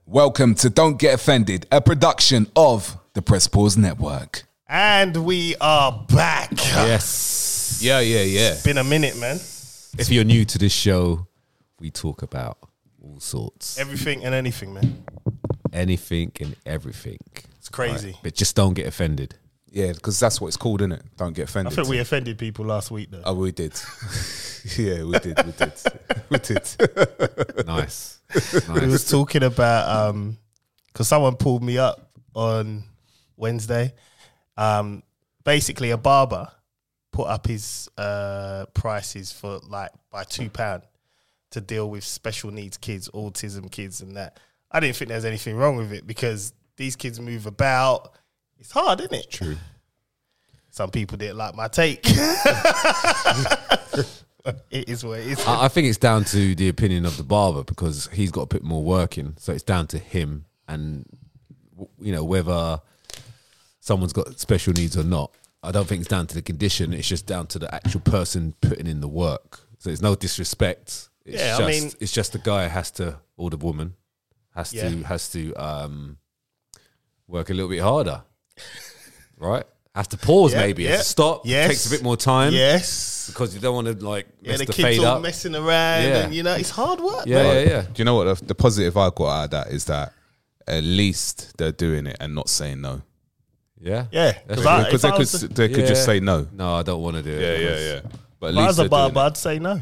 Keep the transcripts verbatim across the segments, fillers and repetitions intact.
Welcome to Don't Get Offended, a production of the Press Pause Network. And we are back. Yes. Yeah, yeah, yeah. It's been a minute, man. If you're new to this show, we talk about all sorts. Everything and anything, man. Anything and everything. It's crazy. Right. But just don't get offended. Yeah, because that's what it's called, isn't it? Don't get I offended. think we offended people last week, though. Oh, we did. yeah, we did, we did. We did. Nice. We nice. was talking about, um, because someone pulled me up on Wednesday. Um, basically, a barber put up his uh, prices for like by two pounds to deal with special needs kids, autism kids and that. I didn't think there's anything wrong with it because these kids move about. It's hard, isn't it? True. Some people didn't like my take. It is what it is. I, I think it's down to the opinion of the barber because he's got to put more work in. So it's down to him and, you know, whether someone's got special needs or not. I don't think it's down to the condition. It's just down to the actual person putting in the work. So it's no disrespect. It's Yeah, I just, mean- it's just the guy has to, or the woman has Yeah. to, has to um, work a little bit harder. Right? Has to pause Yeah, maybe. yeah. Has to stop. Yes. Takes a bit more time. Yes. Because you don't want to like Yeah, mess the the, kids fade all up. messing around Yeah. and, you know, it's hard work. Yeah, man. yeah, yeah. Do you know what? The, the positive I got out of that is that at least they're doing it and not saying no. Yeah? Yeah. That's Because I, Because if they I could, was, the- they could Yeah. just say no. No, I don't want to do it. Yeah, yeah, because- yeah. But at if I least was a they're doing barber, it. I'd say no.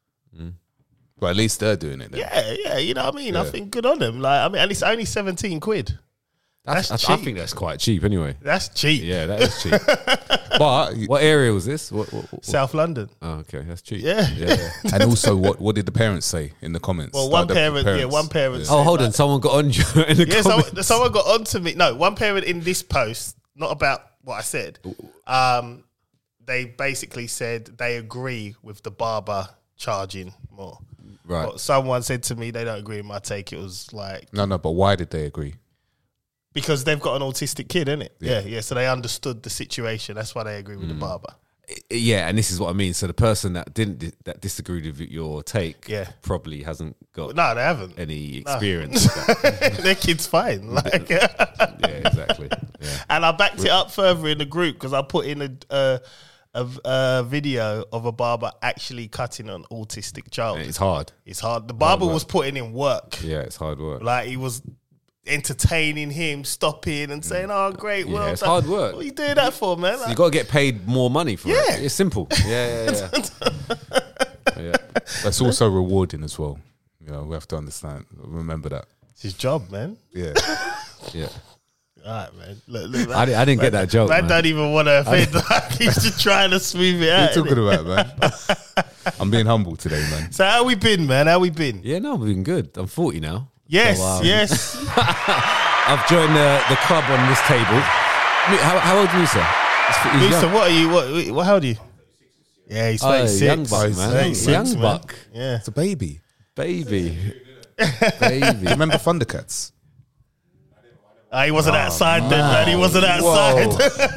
But at least they're doing it then. Yeah, yeah, you know what I mean? I Yeah. think good on them. Like, I mean, and it's only seventeen quid. That's, That's I, I cheap. think that's quite cheap anyway. That's cheap. Yeah, that is cheap. But What area was this? What, what, what- South London. Oh, okay, that's cheap. Yeah. yeah, yeah. and also, what what did the parents say in the comments? Well, Like one the parent, yeah, parents. one parent. Yeah. said, Oh, hold like- on. Someone got on you in the Yeah, comments. someone, someone got onto me. No, one parent in this post, not about what I said. Um, they basically said they agree with the barber charging more. Right. But someone said to me they don't agree with my take. It was like No, no, but why did they agree? because they've got an autistic kid, innit? Yeah, yeah. So they understood the situation. That's why they agree with the barber. Yeah, and this is what I mean. So the person that didn't that disagreed with your take, Yeah. probably hasn't got No, they haven't. any experience. with that. Their kid's fine. Like, Yeah, exactly. Yeah. and I backed it up further in the group because I put in a, uh, a a video of a barber actually cutting an autistic child. It's hard. It's hard. The barber work. was putting in work. Yeah, it's hard work. Like he was entertaining him, stopping and saying, "Oh, great, well it's done." hard work. What are you doing that for, man? You Like, got to get paid more money for Yeah. it. It's simple. Yeah, yeah, yeah. yeah. That's also rewarding as well. You know, we have to understand. Remember that. it's his job, man. Yeah. Yeah. All right, man. Look, look, I, di- I didn't get that joke. Man, Man. don't even want to offend. Like, he's just trying to smooth it out. What are you innit? talking about, man? I'm being humble today, man. So how we been, man? How we been? Yeah, no, we've been good. I'm forty now. Yes, So, um, yes. I've joined the, the club on this table. Mi- How, how old are you, sir? He's, he's Lisa, young. what are you? What, what? How old are you? Yeah, he's Oh, thirty-six. young buck, He's man. thirty-six, Young man. buck. Yeah. It's a baby. Baby. Do Baby. you remember Thundercats? Ah, he wasn't outside then, man. He wasn't outside.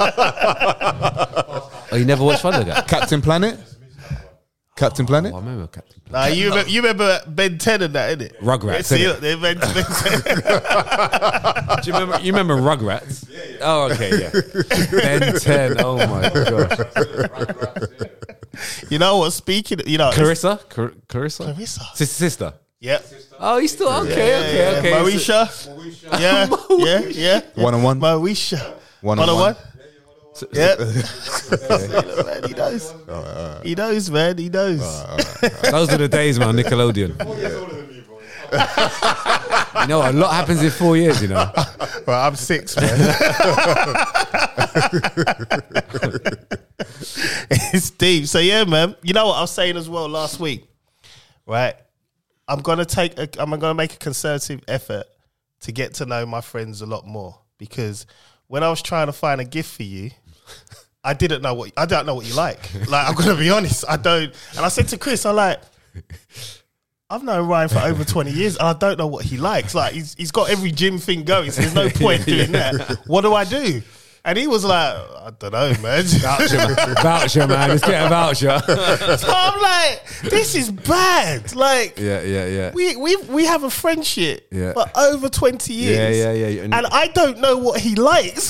Oh, you never watched Thundercat? Captain Planet? Captain Planet? Oh, I remember Captain Planet. Nah, you remember, you remember Ben ten and that, innit? Rugrats, See, innit? look, they Ben, Ben ten. Do you remember, you remember Rugrats? Yeah, yeah. Oh, okay, yeah. Ben ten, oh my gosh. You know what? Speaking, of, you know, Clarissa? Car- Clarissa? Clarissa. Sister, sister. Yep. Oh, he's still, okay, okay, Yeah, okay. Moesha. Yeah, yeah, yeah. One on one? Moesha. One One on on one? one. Yep. Man, he knows. He knows, man. He knows. Those are the days, man, Nickelodeon. You know, a lot happens in four years, you know. Well, I'm six, man. It's deep. So yeah, man. You know what I was saying as well last week, right? I'm gonna take. A, I'm gonna make a concerted effort to get to know my friends a lot more because when I was trying to find a gift for you, I didn't know what I don't know what you like. Like I'm gonna be honest, I don't. And I said to Chris, I'm like, I've known Ryan for over twenty years and I don't know what he likes. Like he's he's got every gym thing going, so there's no point doing that. What do I do? And he was like, I don't know, man. Voucher, man. Voucher, man. Let's get a voucher. So I'm like, this is bad. Like, Yeah, yeah, yeah. we we we have a friendship Yeah. for over twenty years. Yeah, yeah, yeah. And I don't know what he likes.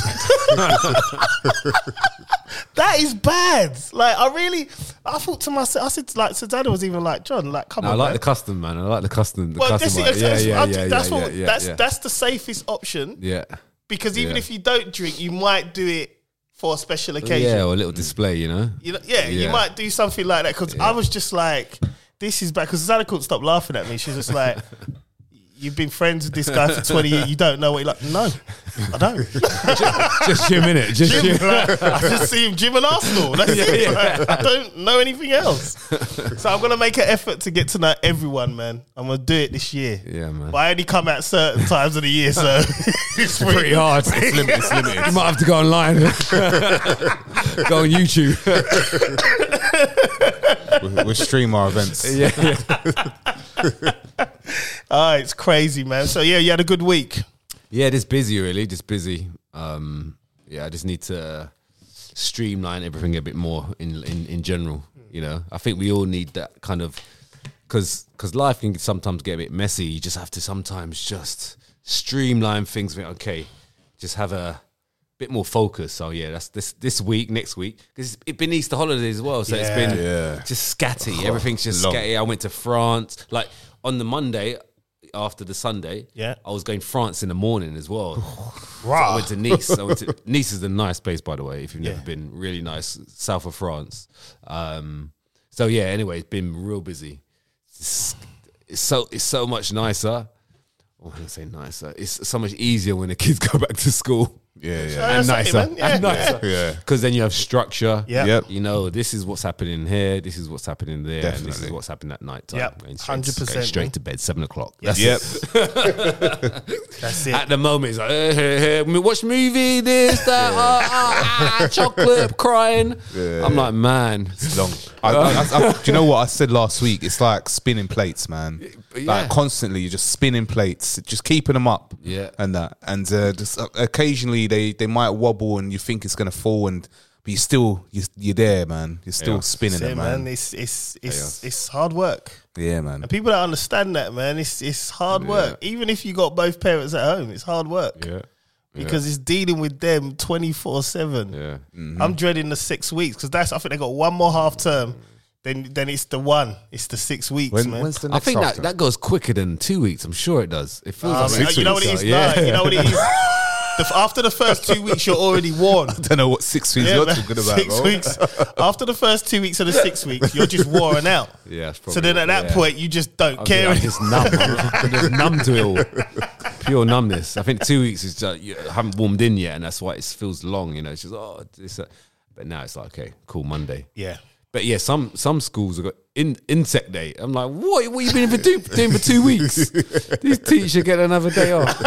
That is bad. Like, I really, I thought to myself, I said, like, Susanna was even like, John, like, come No, I on, like man. the custom, man. I like the custom. The Well, custom this is, one. Yeah, that's, yeah, I'm- yeah, that's yeah, what yeah, that's yeah. that's the safest option. Yeah. Because even Yeah. if you don't drink, you might do it for a special occasion. Yeah, or a little display, you know? You know, yeah, you Yeah. might do something like that. Because I was just like, this is bad. Because Susanna couldn't stop laughing at me. She's just like, you've been friends with this guy for twenty years. You don't know what he like. No, I don't. Just Jim, innit? Just Jim. Like, I just see him Jim and Arsenal. That's it. Like, I don't know anything else. So I'm gonna make an effort to get to know everyone, man. I'm gonna do it this year. Yeah, man. But I only come at certain times of the year, so it's pretty, Pretty hard. It's limited. It's limited. You might have to go online. Go on YouTube. we, we stream our events. yeah, yeah. Oh, it's crazy, man. So yeah, you had a good week. Yeah, just busy, really. Just busy. Um, yeah, I just need to streamline everything a bit more in in, in general. You know, I think we all need that kind of because because life can sometimes get a bit messy. You just have to sometimes just streamline things. Think, okay, just have a bit more focus. So yeah, that's this this week, next week because it's been Easter holidays as well. So it's Yeah. been Yeah. just scatty. Everything's just long. scatty. I went to France like on the Monday. After the Sunday, Yeah. I was going France in the morning as well. So Rah. I went to Nice. I went to, Nice is a nice place, by the way. If you've never Yeah. been, really nice, south of France. Um, so yeah. Anyway, it's been real busy. It's, it's so it's so much nicer. Oh, I don't say nicer. It's so much easier when the kids go back to school. Yeah, yeah. Uh, And that's nicer, it, man. Yeah. and nicer, Yeah. Because then you have structure. Yeah. Yep. You know, this is what's happening here. This is what's happening there, and this is Definitely. what's happening at night time. Yep. Going straight- one hundred percent, going straight man. to bed, seven o'clock. That's Yep. That's it. At the moment, it's like, hey, hey, hey, we watch movie, this, that, ah, ah, ah, chocolate, crying. I'm like, man, It's long. I, I, I, I, do you know what I said last week? It's like spinning plates, man. Yeah. Like constantly, you're just spinning plates, just keeping them up. Yeah. and that, and uh, just uh, occasionally they they might wobble, and you think it's gonna fall, and but you still you, you're there, man. You're still Yeah. spinning That's it, it, man. man. It's it's it's Yeah. it's hard work. Yeah, man. And people don't understand that, man. It's it's hard work. Even if you got both parents at home, it's hard work. yeah, Because it's dealing with them twenty-four seven. yeah. I'm dreading the six weeks because that's I think they got one more half term. Then then it's the one. It's the six weeks, When, man. when's the I next think that, half-term? that goes quicker than two weeks. I'm sure it does. It feels Um, like six you know what weeks, it is? so, yeah. Nah, you know what it is? The, f- after the first two weeks, you're already worn. I don't know what six weeks Yeah, you're man. talking about, six bro. weeks. After the first two weeks of the six weeks, you're just worn out. yeah. it's So probably- then at that yeah. point, you just don't I'm, care. I'm just numb. I'm, I'm just numb to it all. Pure numbness. I think two weeks is just you haven't warmed in yet, and that's why it feels long. You know, it's just oh, this. Uh, but now it's like okay, cool Monday. Yeah. But yeah, some some schools have got in, insect day. I'm like, what? What you been for do, doing for two weeks? These teachers should get another day off.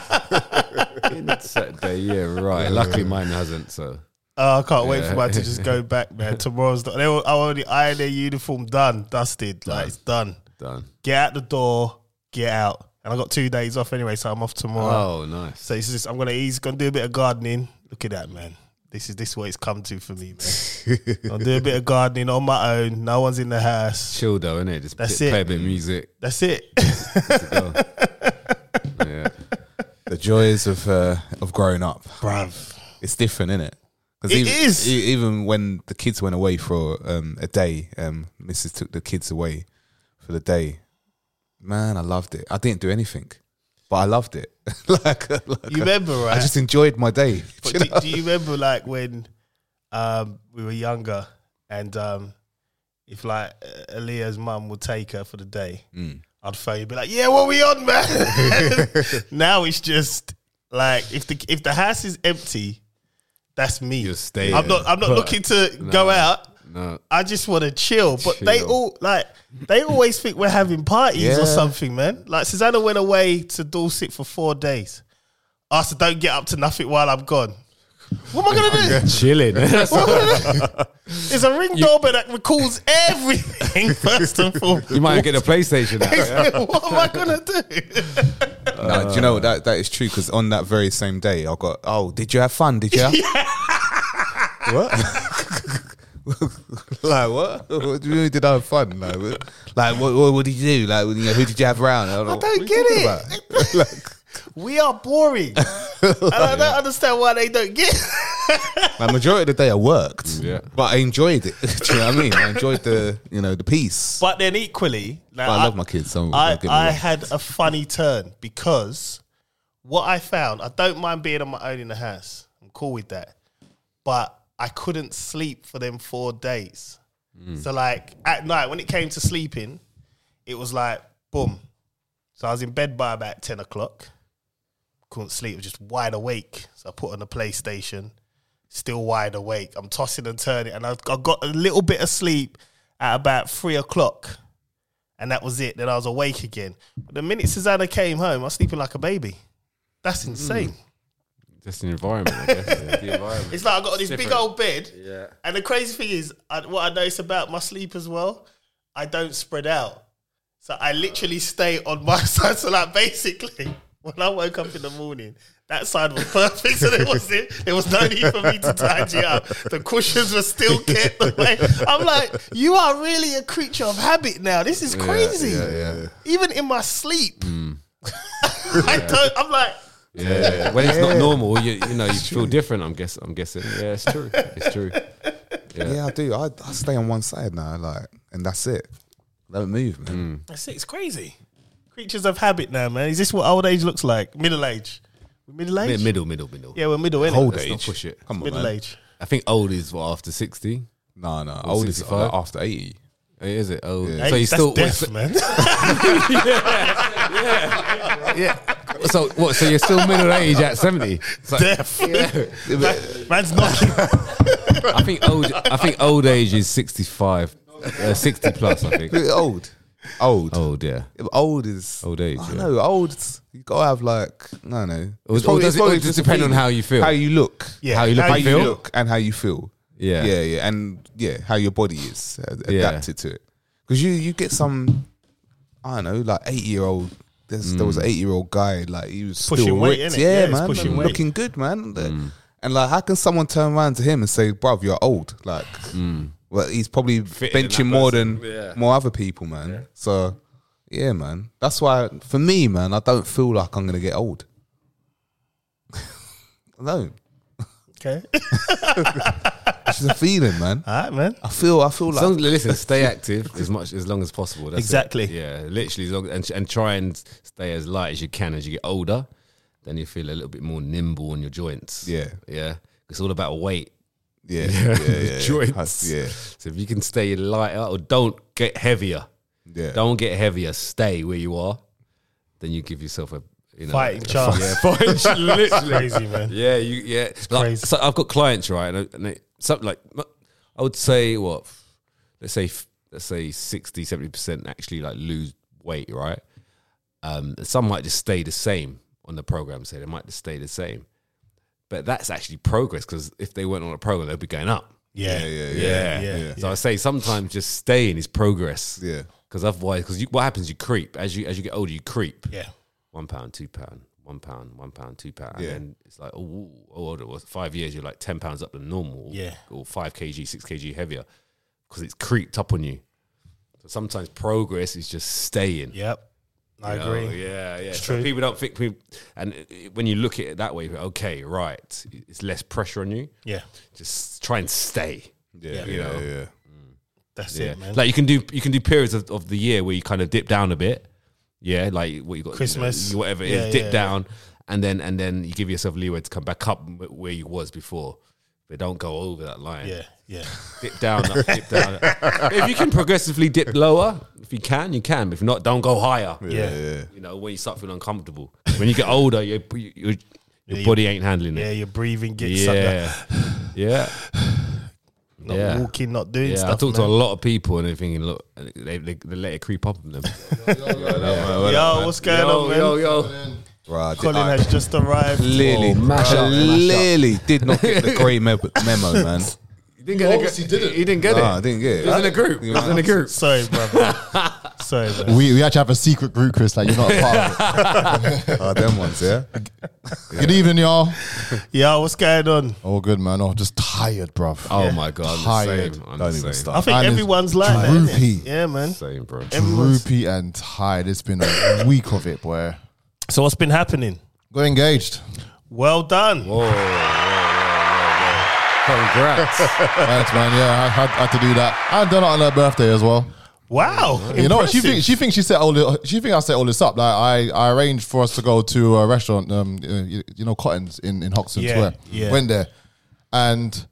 Insect day, yeah, right. Luckily, mine hasn't. So Oh, I can't wait Yeah. for mine to just go back, man. Tomorrow's the, they were, I already ironed their uniform, done, dusted, like it's done. done. Get out the door, get out. And I got two days off anyway, so I'm off tomorrow. Oh, nice. So it's just I'm gonna ease, gonna do a bit of gardening. Look at that, man. This is this is what it's come to for me, man. I'll do a bit of gardening on my own. No one's in the house. Chill though, innit? Just That's play, it. play a bit of music. That's it. Go. Yeah. The joys of uh, of growing up, Bruv. it's different, isn't it? It even, is. e- Even when the kids went away for um, a day, um, Missus took the kids away for the day. Man, I loved it. I didn't do anything, but I loved it. like, like You remember, right? I just enjoyed my day. But Do do, you know? do you remember like when um, we were younger and um, if like uh, Aaliyah's mum would take her for the day, Mm. I'd phone you, be like, "Yeah, what we on, man?" Now it's just like if the if the house is empty, that's me. You stay I'm there. not. I'm not But- looking to No. go out. No. I just want to chill. But they Chill. all like they always think we're having parties Yeah. or something, man. Like Susanna went away to Dorset for four days. I said, "Don't get up to nothing while I'm gone." What am I gonna do? Chilling. What am I gonna do? It's a ring doorbell that records everything first and foremost. You might get a PlayStation now. Yeah? What am I gonna do? No, do you know that that is true? Because on that very same day, I got. Oh, did you have fun? Did you? What? Like what? What do you mean? Did I have fun? Like, what, like what, what? What did you do? Like, you know, who did you have around? I don't, I don't get it. Like, We are boring, and I don't understand why they don't get. the majority of the day I worked, Yeah. but I enjoyed it. Do you know what I mean? I enjoyed the, you know, the peace. But then equally, now, But I love my kids. So I, don't get me I wrong. had a funny turn because what I found, I don't mind being on my own in the house. I'm cool with that. But I couldn't sleep for them four days. Mm. So like at night, when it came to sleeping, it was like, boom. So I was in bed by about ten o'clock. Couldn't sleep, was just wide awake. So I put on the PlayStation, still wide awake. I'm tossing and turning, and I, I got a little bit of sleep at about three o'clock. And that was it. Then I was awake again. But the minute Susanna came home, I was sleeping like a baby. That's insane. Just an environment, I guess. Yeah, the environment. It's like I got this big different. old bed. Yeah. And the crazy thing is, I, what I notice about my sleep as well, I don't spread out. So I literally stay on my side. So like basically, when I woke up in the morning, that side was perfect. So there was it. There was no need for me to tidy up. The cushions were still kept away. I'm like, you are really a creature of habit now. This is crazy. Yeah, yeah, yeah. Even in my sleep, I don't. I'm like, Yeah, yeah. When it's not normal, you you know you feel different. I'm guess I'm guessing. Yeah, it's true. It's true. Yeah. Yeah, I do. I, I stay on one side now, like, and that's it. Don't move, man. that's it. It's crazy. Creatures of habit now, man. Is this what old age looks like? Middle age. We're middle age. Mid- Middle, middle, middle. Yeah, we're middle. Innit? Old Let's age. not push it. Come on, Middle man. age. I think old is what after sixty. No, no. Old is sixty-five? like after eighty. Oh, is it? Oh, Yeah. so you That's still death, man. yeah. So what? So you're still middle age at seventy? So, Death. Man's knocking. I think old. I think old age is sixty-five, uh, sixty plus. I think Old. Old. old. Yeah. Old is Old age, I yeah. know. Old. You gotta have like no, no. Or- It's or does it's it- or just just a depend on feeling. how you feel? how you look, Yeah. How you look, How how how you you feel. look, and how you feel. Yeah. yeah, yeah, and yeah, how your body is uh, Yeah. adapted to it. Because you you get some, I don't know, like eighty year old. There's there was an eighty year old guy, like he was Pushing still weight, ripped. innit? Yeah, Yeah, he's man, pushing and weight. looking good, man. And like, how can someone turn around to him and say, "Bruv, you're old"? Like, well, he's probably Fitting in benching that more person. than Yeah. more other people, man. So, yeah, man. That's why for me, man, I don't feel like I'm gonna get old. I don't. Okay. It's just a feeling, man. All right, man. I feel. I feel As like. long, listen, stay active as much as long as possible. That's it. Exactly. Yeah, literally, as long, and and try and stay as light as you can as you get older. Then you feel a little bit more nimble on your joints. Yeah. yeah. It's all about weight. Yeah, yeah, yeah, yeah. Joints. Yeah, So if you can stay lighter or don't get heavier, yeah. don't get heavier, stay where you are. Then you give yourself a you know Fighting a- chance. Yeah, fighting chance. Literally. Crazy, man. Yeah, you yeah. Like, crazy. so I've got clients, right? And, and they, something like I would say what, let's say let's say sixty, seventy percent actually like lose weight, right? Um, some might just stay the same on the program. Say they might just stay the same, but that's actually progress because if they weren't on a program, they'd be going up. Yeah. Yeah, yeah, Yeah, yeah, yeah. So I say sometimes just staying is progress. Yeah. Because otherwise, because what happens, you creep as you as you get older, you creep. Yeah. One pound, two pound, one pound, one pound, two pound, Yeah. and then it's like, oh, oh, it was five years. You're like ten pounds up than normal. Yeah. Or five kg, six kg heavier because it's creeped up on you. So sometimes progress is just staying. Yep. I You know, agree. Yeah, yeah. It's So true. people don't think, people, and it- it- when you look at it that way, okay, right, it's less pressure on you. Yeah. Just try and stay. Yeah, You yeah, know. yeah. That's Yeah, it, man. like you can do you can do periods of, of the year where you kind of dip down a bit. Yeah, like what you got, Christmas. you know, whatever it Yeah, is, dip yeah, down, and then and then you give yourself leeway to come back up where you was before, but don't go over that line. yeah. Yeah. Dip down, up, dip down. If you can progressively dip lower, if you can, you can. But if not, don't go higher. Yeah. yeah. You know, when you start feeling uncomfortable, when you get older, your your, your Yeah, body ain't handling Yeah. it. Your breathing gets sucked up. Yeah, yeah. Not Yeah. walking, not doing Yeah, stuff. I talk to a man. lot of people and they're thinking, look, they, they, they let it creep up on them. Yo, what's going yo, on, man? yo, yo. Right, Colin I, has just arrived. clearly, Oh, mash up, mash up. clearly did not get the grey me- memo, man. He didn't get obviously it. didn't. He didn't get No, it. I didn't get it. It was in a group. It was in a group. Sorry, brother. Sorry, man. We we actually have a secret group, Chris. Like you're not a part of it. Oh, them ones, yeah. Good evening, y'all. Yo, what's going on? Oh, good man. Oh, just tired, bruv. Oh my god, I'm Tired. the same. I'm Don't the even same. start. I think Man is everyone's like that. droopy. innit? Yeah, man. Same, bro. Everyone's- Droopy and tired. It's been a week of it, boy. So what's been happening? Got engaged. Well done. Whoa, whoa, whoa, whoa, whoa. Congrats. Thanks, man. Yeah, I had, had to do that. I done it on her birthday as well. Wow. You know what? She impressive. thinks she thinks she set all the, she think I set all this up. Like I, I arranged for us to go to a restaurant, um, you, you know, Cottons in in Hoxton Yeah, Square. yeah. Went there, and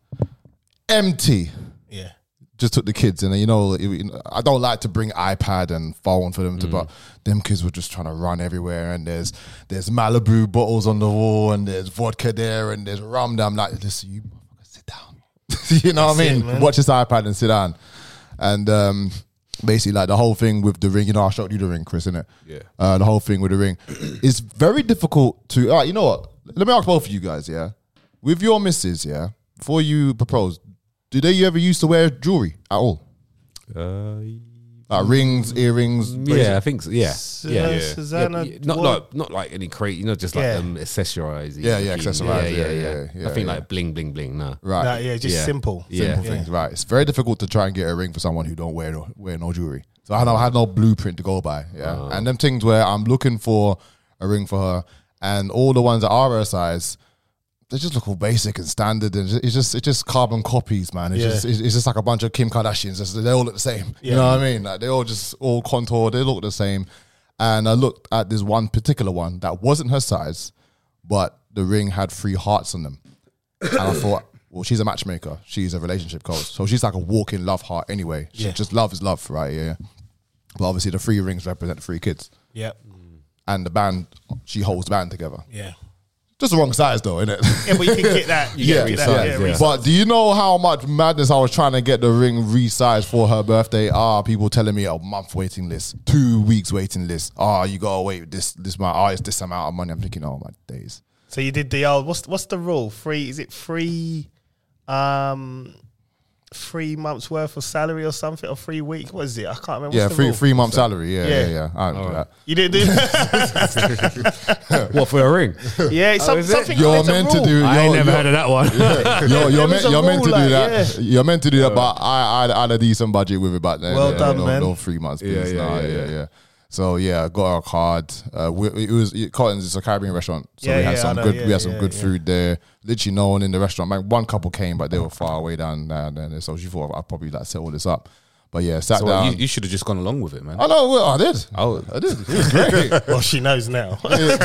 empty. Yeah. Just took the kids, and you know, it- I don't like to bring iPad and phone for them to, but them kids were just trying to run everywhere. And there's there's Malibu bottles on the wall, and there's vodka there, and there's rum there. I'm like, listen, you motherfucker, sit down. You know what I That's mean? it, man. Watch this iPad and sit down. And um, basically, like the whole thing with the ring, you know, I showed you the ring, Chris, innit? Yeah. Uh, the whole thing with the ring is very difficult to. All right, you know what? Let me ask both of you guys, yeah. With your missus, yeah, before you propose, do they ever used to wear jewelry at all? Uh, Like rings, earrings. yeah, I think so. Yeah, Su- yeah, yeah. Susanna, Yeah, not what- like not like any crate, you know, just like Yeah. um, accessorize. Yeah, yeah, accessorise, yeah, yeah, yeah, I think yeah. like bling, bling, bling. No, Right. Nah, yeah, just Yeah. simple. Yeah. Simple things, right? It's very difficult to try and get a ring for someone who don't wear no, wear no jewelry. So I had, no, I had no blueprint to go by. Yeah, and them things where I'm looking for a ring for her, and all the ones that are her size, they just look all basic and standard, and it's just it's just carbon copies, man. It's Yeah. just it's it's just like a bunch of Kim Kardashians. It's- They all look the same. Yeah. You know what I mean? Like they all just all contoured. They look the same. And I looked at this one particular one that wasn't her size, but the ring had three hearts on them. And I thought, well, she's a matchmaker. She's a relationship coach. So she's like a walking love heart anyway. She Yeah. just love is love, right? Yeah. But obviously the three rings represent the three kids. Yeah. And the band, she holds the band together. Yeah. Just the wrong size though, innit? Yeah, but you can get that. You Yeah, can get that. resize, Yeah, yeah. resize. But do you know how much madness I was trying to get the ring resized for her birthday? Ah, people telling me a month waiting list, two weeks waiting list. Ah, you gotta wait this this amount. Ah, it's this amount of money. I'm thinking, oh my days. So you did the old. What's what's the rule? Free? Is it free? Um, three months worth of salary or something, or free week? What is it? I can't remember. What's Yeah, the three rule? three month salary. Yeah, Yeah. yeah, yeah. I don't do that. You didn't do that. what for a ring? Yeah, it's some, is it? something. You're there's a meant to rule. do. I ain't you're- never you're- heard of that one. You're, you're, There meant, was a you're meant to rule, do like, that. yeah. You're meant to do that, but I, I, I had a decent budget with it back then. Well yeah, done, no, man. No three months, please. Yeah, yeah, Nah, yeah, yeah, yeah. yeah. So yeah, I got our card. Uh, we, it was it, Cotton's. It's a Caribbean restaurant, so Yeah, we had yeah, I some know, good. yeah, we had some yeah, good yeah. food there. Literally, no one in the restaurant. Like, one couple came, but they were far away down there. And then, so she thought I'd probably like set all this up. But yeah, sat So down. you, you should have just gone along with it, man. I know. Well, I did. Oh, I did. It was great. Well, she knows now.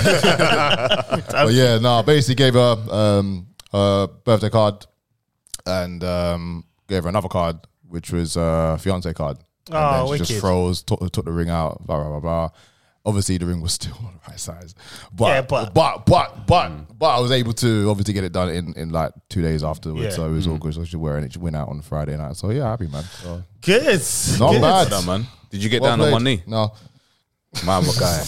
But yeah, no, basically gave her um, a birthday card and um, gave her another card, which was a fiance card. And Oh, then she wicked. just froze, took, took the ring out, blah, blah, blah, blah. Obviously, the ring was still the right size. But, Yeah, but- but, but, but, but I was able to obviously get it done in, in like two days afterwards. Yeah. So it was all good. So she was wearing it. She went out on Friday night. So yeah, happy, man. So, Good. not Good. bad. well done, man. Did you get Well down on played. one knee? No. Man, what guy?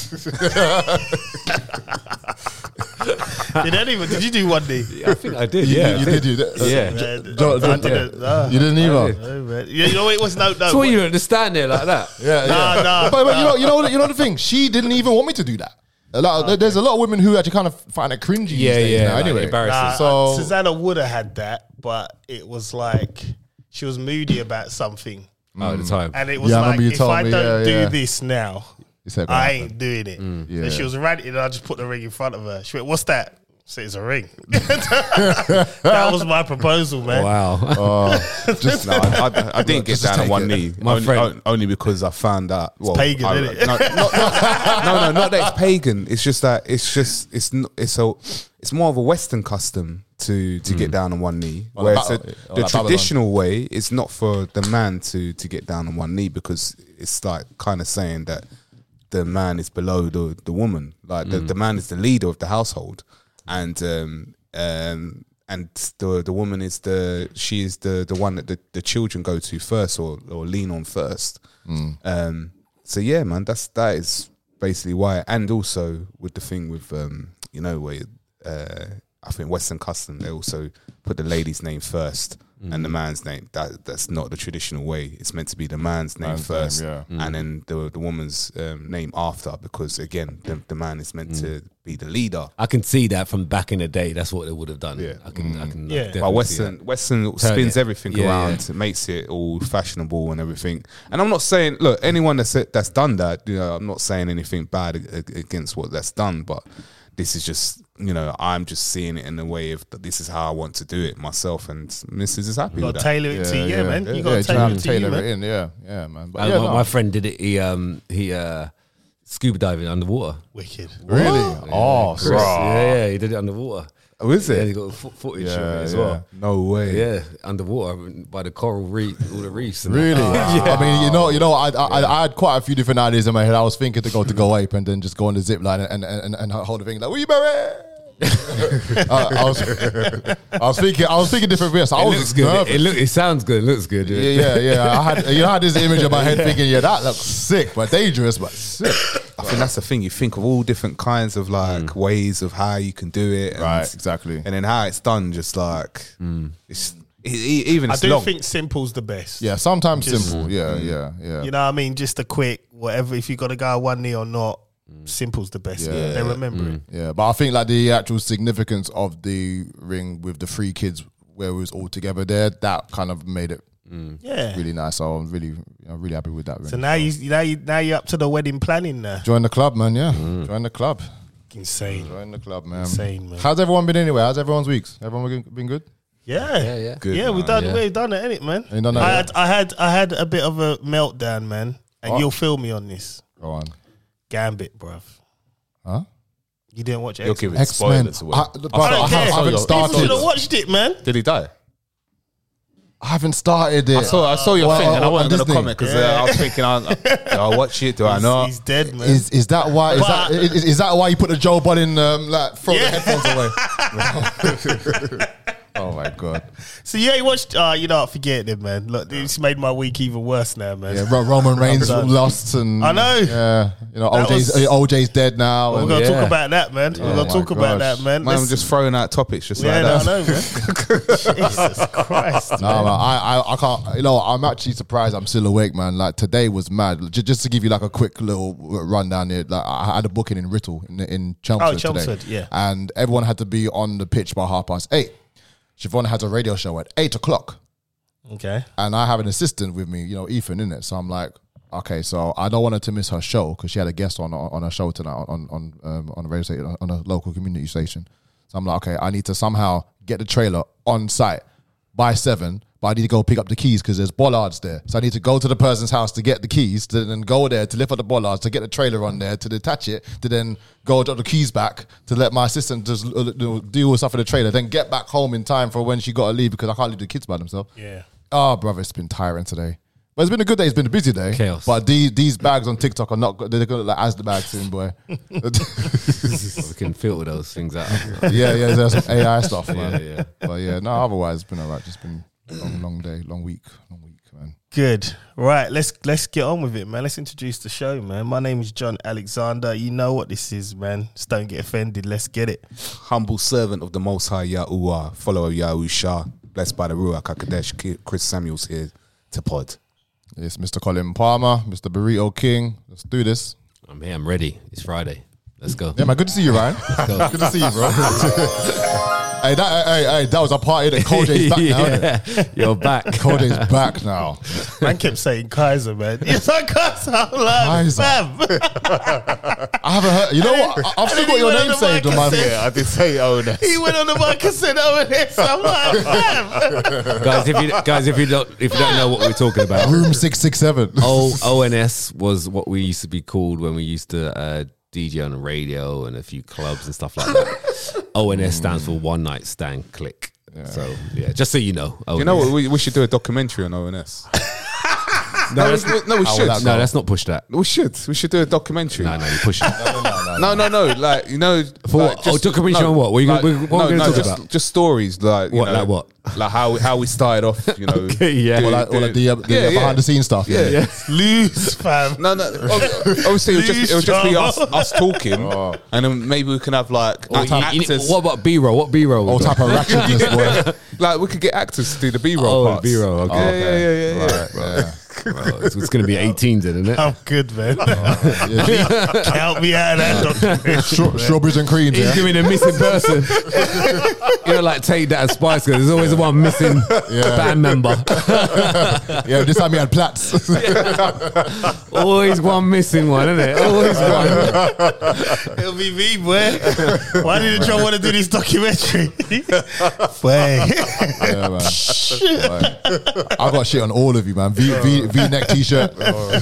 Did anyone? Did you do one knee? I think I did. You, Yeah, you did do that. Yeah. Man, Jo- I Jo- didn't. Ah. You didn't either. No, man. Yeah, you know it was no no. So you understand there like that? Yeah, Nah, yeah. nah, but, but you nah. know, you know, you know the thing. She didn't even want me to do that. A lot, There's a lot of women who actually kind of find it cringy. Yeah, these days yeah, Now, like anyway, embarrassing. Nah, So- Susanna would have had that, but it was like she was moody about something, Oh, at the time. and it was Yeah, I like remember you if told I me, don't yeah, do yeah. this now, You said gonna I happen. ain't doing it. Yeah. And she was ranting, and I just put the ring in front of her. She went, "What's that?" I said, "It's a ring." That was my proposal, man. Wow. Oh, just No, I, I, I didn't get Just down on take one it. knee. My only, friend. on- only because I found out. Well, pagan, I- innit? No, not, not, no, no, not that it's pagan. It's just that it's just it's n- it's a it's more of a Western custom to to get down on one knee. Or Where like it's a- Ba- or the like Babylon. traditional way is not for the man to to get down on one knee, because it's like kind of saying that the man is below the the woman. Like the, the man is the leader of the household, and um um and the the woman is the she is the the one that the, the children go to first, or or lean on first. Um. So yeah, man, that's that is basically why, and also with the thing with um, you know where uh, I think Western custom, they also put the lady's name first mm. and the man's name. That that's not the traditional way. It's meant to be the man's name Man's first, name, yeah. and then the the woman's um, name after, because again, the, the man is meant mm. to be the leader. I can see that from back in the day. That's what they would have done. Yeah. I can. Mm. I can. Yeah. Definitely But Western see Western spins it. everything Yeah, around, yeah. makes it all fashionable and everything. And I'm not saying, look, anyone that's that's done that, you know, I'm not saying anything bad ag- against what that's done, but this is just, you know, I'm just seeing it in the way of that. This is how I want to do it myself, and Missus is happy You with got to that. tailor it to you, yeah, man. You got yeah, to tailor have it to to tailor you, it man. in, yeah, yeah, man. But Uh, yeah, my, no. my friend did it. He um he uh scuba diving underwater. Wicked. really, oh, Chris, bro. yeah, yeah, he did it underwater. Oh, is Yeah, it? he got fo- footage Yeah, of it as yeah. well. No way. Yeah, underwater by the coral reef, all the reefs. And Really? that. I mean, you know, you know, I, I, I had quite a few different ideas in my head. I was thinking to go to Go Ape and then just go on the zip line and and, and, and hold the thing like, "Will you marry?" I, I was, I was thinking, I was thinking different ways. I It was looks good. nervous. It, it, look, it sounds good. It looks good. Yeah, yeah, yeah. I had, you know, I had this image in my head thinking, yeah, that looks sick, but dangerous, but sick. I think that's the thing. You think of all different kinds of like ways of how you can do it, and, Right, exactly. and then how it's done. Just like it's e- e- even I it's do long. think simple's the best. Yeah, sometimes Just- simple. Yeah, yeah, yeah. You know what I mean? Just a quick, whatever, if you got to go one knee or not, simple's the best. Yeah. They remember it. Yeah, but I think like the actual significance of the ring with the three kids where we was all together there, that kind of made it Yeah. really nice. So I'm really, I'm really happy with that ring. So now you, now you, now you're up to the wedding planning now. Join the club, man. Yeah, join the club. Insane. Join the club, man. Insane, man. How's everyone been anyway? How's everyone's weeks? Everyone been- been good? Yeah. Yeah, yeah. Good, yeah, we've man. done, Yeah. we've done it, innit, man? You done that, I yeah? had, I had, I had a bit of a meltdown, man, and What? you'll feel me on this. Go on. Gambit, bruv. Huh? You didn't watch You're X-Men? giving X-Men. spoilers away. I, I but saw- I, don't have, care. I haven't People started. should have watched it, man. Did he die? I haven't started it. I saw I saw your Well, thing, and I on wasn't going to Disney. comment because uh, I was thinking, I, do I watch it? Do I He's, not? he's dead, man. Is is that why? Is But- that is, is that why you put the Joe Budden um, like throw Yeah. the headphones away? Oh my god! So you ain't watched? Uh, you know, what, forget it, man. Look, it's made my week even worse now, man. Yeah, Ro- Roman Reigns done. lost, and I know. Yeah, you know, That O J's was- O J's dead now. We're and- gonna Yeah. talk about that, man. We're Oh gonna my talk about gosh. that, man. Man, I'm Let's- just throwing out topics just yeah, like no, that. I know, man. Jesus Christ, No, man. man, I, I, I can't. You know, I'm actually surprised I'm still awake, man. Like today was mad. Just, just to give you like a quick little rundown here. Like I had a booking in Writtle in, in Chelmsford, Oh, Chelmsford, today, yeah. and everyone had to be on the pitch by half past eight. Siobhan has a radio show at eight o'clock, Okay. and I have an assistant with me, you know, Ethan, in it. So I'm like, okay, so I don't want her to miss her show because she had a guest on on her show tonight on on um, on a radio station, on a local community station. So I'm like, okay, I need to somehow get the trailer on site by seven, but I need to go pick up the keys because there's bollards there. So I need to go to the person's house to get the keys, to then go there to lift up the bollards, to get the trailer on there, to detach it, to then go drop the keys back, to let my assistant just uh, you know, deal with stuff for the trailer, then get back home in time for when she got to leave because I can't leave the kids by themselves. Yeah. Oh, brother, it's been tiring today. But it's been a good day. It's been a busy day. Chaos. But these these bags on TikTok are not good. They're going to look like Asda bags soon, boy. We can filter those things out. yeah, yeah, there's some A I stuff, man. Yeah, yeah. But yeah, no, otherwise it's been all right. Just been a long, long day, long week, long week, man. Good. Right, let's let's get on with it, man. Let's introduce the show, man. My name is John Alexander. You know what this is, man. Just don't get offended. Let's get it. Humble servant of the Most High Yahuwah, follower of Yahusha, blessed by the Ruach HaKodesh. Chris Samuels here to pod. It's Mister Colin Palmer, Mister Burrito King. Let's do this. I'm here. I'm ready. It's Friday. Let's go. Yeah, man, good to see you, Ryan. go. Good to see you, bro. hey, that, hey, hey, that was a party that Kode's back now. Isn't it? You're back. Kode's back now. Man kept saying Kaiser, man. It's like Kaiser. I'm like, Kaiser. fam. I haven't heard. You know what? I- I've still got your And then he name went on the saved on mic my. and said- Yeah, I did say oh no. He went on the mic and said, "Oh, this." I'm like, fam. guys, if you guys, if you don't, if you don't know what we're talking about, Room six six seven. O O N S was what we used to be called when we used to uh, D J on the radio and a few clubs and stuff like that. O N S stands for One Night Stand Click. So yeah, just so you know. O N S. You know what? We, we should do a documentary on O N S. No, no, that's, we, no, we How should. would that no, let's not push that. We should. We should do a documentary. No, no, you push it. No, no, no, No, no, no. Like you know, For like, what? Oh, documentary on what? What are you like, gonna- what are we no, gonna no, talk just, about? just stories, like you What, know, like what? like how how we started off. You know, Okay, yeah. Or like, or like the, uh, the Yeah, yeah. behind the scenes stuff. Yeah, Yeah. Lose, fam. No, no. ob- Obviously, it would just, it would just be us, us talking, and then maybe we can have like Or you- you- actors. what about B-roll? What B-roll? All type of ratchetness, boy. Like we could get actors to do the B-roll Oh, parts. B-roll. Okay. Yeah, yeah, yeah, yeah, yeah. Right, yeah. Well, it's, it's going to be eighteen, then, isn't it? I'm good, man. Yeah. Count me out of that documentary. Straw- Strawberries and creams. He's Yeah. doing a missing person. You know, like take that as Spice Girls. There's always one missing Yeah. band member. Yeah, this time he had plats. Always one missing one, isn't it? Always one. It'll be me, boy. Why didn't you want to do this documentary? Boy. Yeah, man. Like, I got shit on all of you, man. V V V neck t-shirt.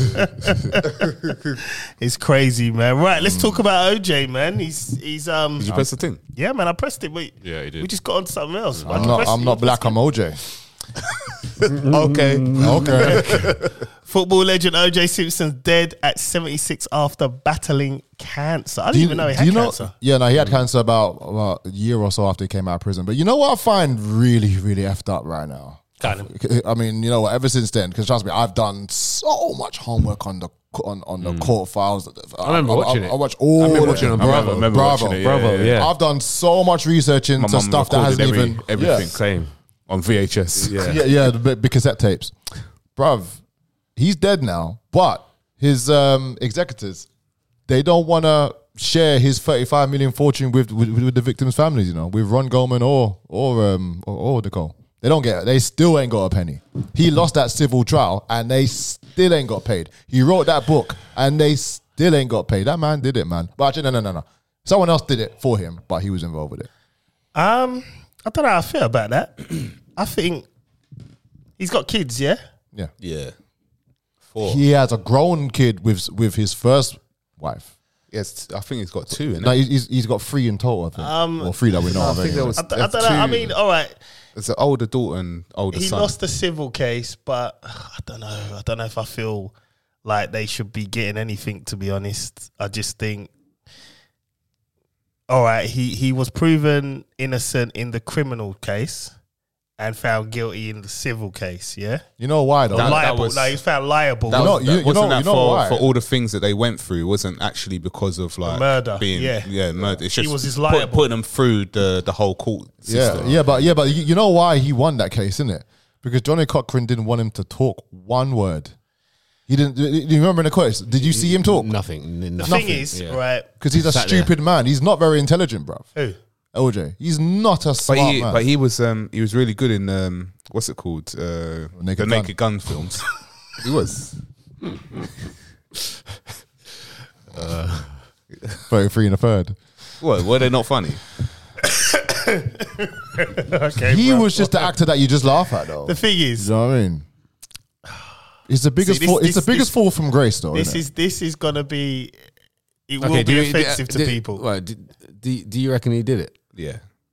It's crazy, man. Right, let's talk about O J, man. He's he's um Did you press the thing? yeah, man. I pressed it, but Yeah, he did. we just got on to something else. I'm not. I'm not black. I'm O J. Okay. Okay. Football legend O J Simpson's dead at seventy-six after battling cancer. I didn't even know he had do you cancer. Know, yeah, no, he had cancer about, about a year or so after he came out of prison. But you know what I find really, really effed up right now? Kind of. I mean, you know what? Ever since then, because trust me, I've done so much homework on the on, on the court files. I remember watching I, it. I watch all. I remember of watching it. it on I remember, Bravo. remember Bravo. watching it. Bravo, yeah. I've done so much research into mum stuff that recorded hasn't every- even everything. Yeah. Same. On V H S. Yeah. Yeah, yeah, the big cassette tapes. Bruv, he's dead now, but his um, executors, they don't want to share his thirty-five million fortune with, with with the victims' families, you know, with Ron Goldman or or um or, or Nicole. They don't get it. They still ain't got a penny. He lost that civil trial and they still ain't got paid. He wrote that book and they still ain't got paid. That man did it, man. But actually, no, no, no, no. Someone else did it for him, but he was involved with it. Um, I don't know how I feel about that. I think he's got kids, yeah? Yeah. Yeah. Four. He has a grown kid with with his first wife. Yes, I think he's got two. Innit? No, he's, he's- he's got three in total, I think. Um, or three that we know I of. think anyway. there was. I, d- I don't know. I mean, all right. It's an older daughter and older He son. lost the civil case, but I don't know. I don't know if I feel like they should be getting anything, to be honest. I just think, all right, he, he was proven innocent in the criminal case and found guilty in the civil case, yeah? You know why though? That- that liable. was- no, he was found liable. That You know- was, you- that, you wasn't know- that you know for, why? for all the things that they went through? Wasn't actually because of like Murder, Being, yeah. yeah, murder. It's He just was just put- liable. putting them through the the whole court yeah, system. yeah, but yeah, but you, you know why he won that case, isn't it? Because Johnny Cochran didn't want him to talk one word. He didn't. Do you remember in the quotes? Did you see him talk? Nothing. n- the Nothing. thing is, Yeah. right, Because he's a Sat there. stupid man. He's not very intelligent, bruv. who? L J. He's not a But smart he, man. but he was, um, he was really good in um, what's it called? Uh, Naked the Gun. Naked Gun films. he was. thirty-three and a third. What? Were they not funny? Okay, He bro. was just the actor that you just laugh at, though. The thing is, You know what I mean? It's the biggest this- fall. this- It's the biggest this- fall from grace, though. this isn't it? is this is gonna be. It will Okay, be do you- offensive do- to do- people. Right, do, do, do you reckon he did it? Yeah.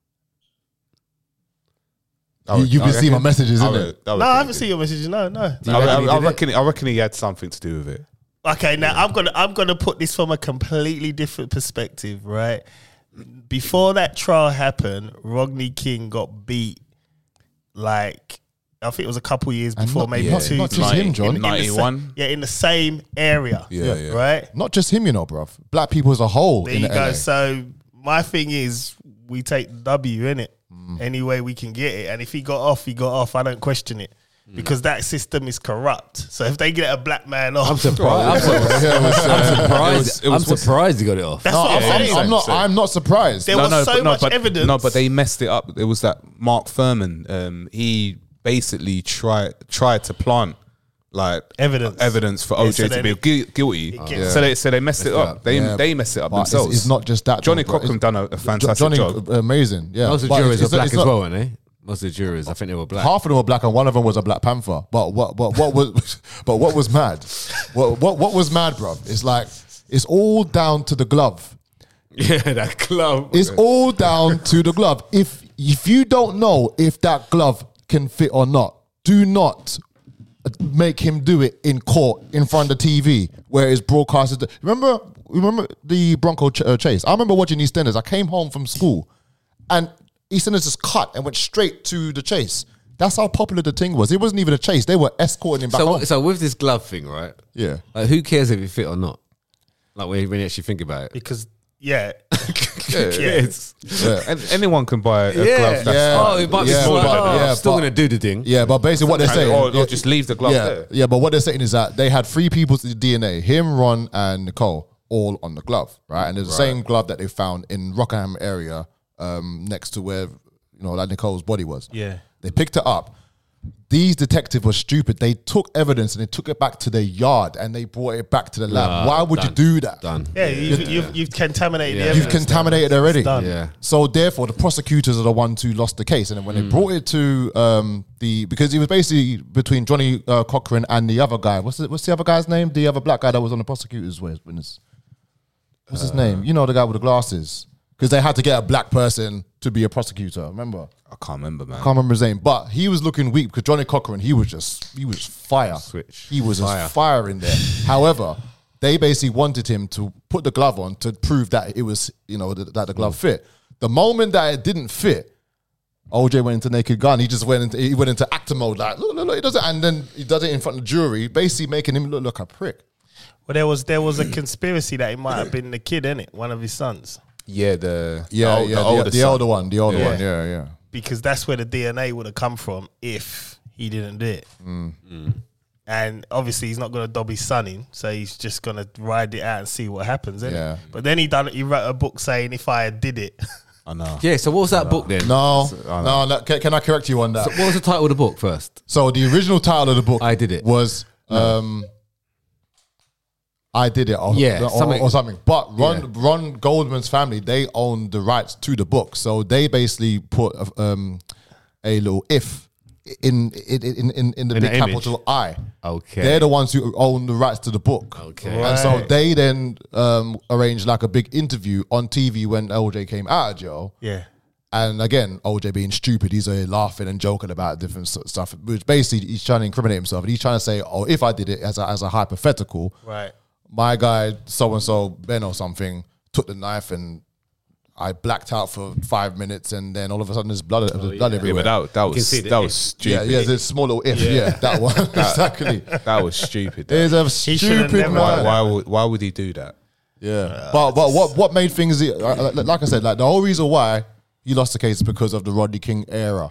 You, you've been seeing my messages, I isn't re- it? I No, reckon I he haven't did. seen your messages. No, no. I, reckon he I, I did it? reckon. I reckon he had something to do with it. Okay, now I'm gonna I'm gonna put this from a completely different perspective, right? Before that trial happened, Rodney King got beat like I think it was a couple years And before, not- maybe not- two. not just him, John. in- in the sa- ninety-one? yeah, in the same area. Yeah, yeah. Right? Not just him, you know, bruv. Black people as a whole. There in you the go. L A. So my thing is we take the W, innit? Mm. Any way we can get it. And if he got off, he got off. I don't question it. Mm. Because that system is corrupt. So if they get a black man off, I'm surprised. I'm, sur- Yeah, it was, uh, I'm surprised. it was- it was- I'm surprised he got it off. that's No, what I'm, I'm I'm, saying. I'm not. I'm not surprised. There was so but, much but, evidence. No, but they messed it up. It was that Mark Furman. Um, he basically tried tried to plant like Evidence. evidence for Yeah, O J so to then be it- gui- guilty. it gets- So they so they messed, it up. up. They Yeah. they messed it up But it's, themselves. it's not just that. Johnny though, bro. Cochran It's- done a, a Jo- fantastic Johnny, job. amazing. Yeah, Most of the But jurors it's are not- black it's as not- well, weren't they? Most of the jurors, I think they were black. Half of them were black, and one of them was a Black Panther. But what? But what was? But what was mad? What? What? What was mad, bro? It's like it's all down to the glove. Yeah, that club. It's all down to the glove. If if you don't know if that glove can fit or not, do not make him do it in court in front of the T V where it's broadcasted. Remember remember the Bronco ch- uh, chase? I remember watching EastEnders. I came home from school, and EastEnders just cut and went straight to the chase. That's how popular the thing was. It wasn't even a chase. They were escorting him back So, home. so with this glove thing, right? Yeah. Like, who cares if it fit or not? Like, when you, when you actually think about it. Because yeah, Yeah, yeah. Yeah. And anyone can buy a Yeah. glove. That's Yeah. Oh, it might be Yeah, small. but- Oh, yeah, I'm still but- going to do the thing. Yeah, but basically what they're saying, or, yeah, or just leave the glove yeah, there. yeah, but what they're saying is that they had three people's D N A: him, Ron, and Nicole, all on the glove, right? And it's the same glove that they found in Rockingham area, um, next to where you know like Nicole's body was. Yeah. They picked it up. These detectives were stupid. They took evidence and they took it back to their yard and they brought it back to the lab. Nah, Why would done. you do that? Done. Yeah, you've, you've, you've contaminated Yeah. the You've evidence. contaminated already. It's done. Yeah. So therefore, the prosecutors are the ones who lost the case. And then when Mm. they brought it to um, the because it was basically between Johnny uh, Cochran and the other guy. What's the, what's the other guy's name? The other black guy that was on the prosecutor's witness. What's his name? You know the guy with the glasses. Because they had to get a black person to be a prosecutor. Remember? I can't remember, man. I can't remember his name, but he was looking weak because Johnny Cochran, he was just he was fire. Switch. He was Fire. just fire in there. However, they basically wanted him to put the glove on to prove that it was, you know, that, that the glove fit. The moment that it didn't fit, O J went into Naked Gun. He just went into he went into actor mode, like look, look, look, he does it, and then he does it in front of the jury, basically making him look like a prick. Well, there was there was a conspiracy that it might have been the kid, innit? One of his sons. Yeah, the Yeah, the, ol- yeah, the the, older the son. older one, the older Yeah. one, yeah, yeah. Because that's where the D N A would have come from if he didn't do it. And obviously he's not going to dob his son in, so he's just going to ride it out and see what happens, innit? Yeah. But then he done he wrote a book saying if I did it, I know. Yeah, so what was that book then? No, I no, no can, can I correct you on that? So what was the title of the book first? So the original title of the book, I Did It. was um, I Did It, or, Yeah, or, something- or something. But Ron Yeah. Ron Goldman's family, they own the rights to the book, so they basically put a, um, a little if in in in in, in the In big the image. capital I. Okay. They're the ones who own the rights to the book. Okay. And so Right. they then um, arranged like a big interview on T V when L J came out of jail. yeah. And again, O J being stupid, he's uh, laughing and joking about different s- stuff, which basically he's trying to incriminate himself. And he's trying to say, oh, if I did it as a, as a hypothetical, Right. my guy, so-and-so, Ben or something, took the knife and I blacked out for five minutes and then all of a sudden there's blood, there's blood Yeah, everywhere. but that, that can was see the that if. was yeah, stupid. yeah, there's a small little if, yeah, that one, exactly. That was stupid. It's a He should've stupid never why, man. why would why would he do that? Yeah, but but what what made things uh, like like I said, like the whole reason why he lost the case is because of the Rodney King era.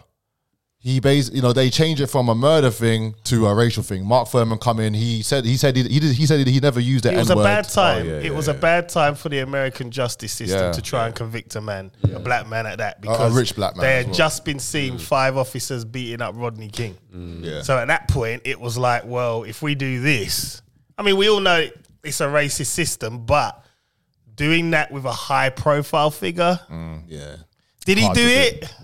He basically, you know, they changed it from a murder thing to a racial thing. Mark Furman come in. He said he said he he, did, he said he never used the It was a N-word. bad time. Oh, yeah, it yeah, was yeah. a bad time for the American justice system Yeah. to try and convict a man, a black man at that, a because rich black man they as had well. just been seeing five officers beating up Rodney King. Yeah. So at that point, it was like, well, if we do this, I mean, we all know it's a racist system, but doing that with a high profile figure, Yeah. did he Hard do to do. it?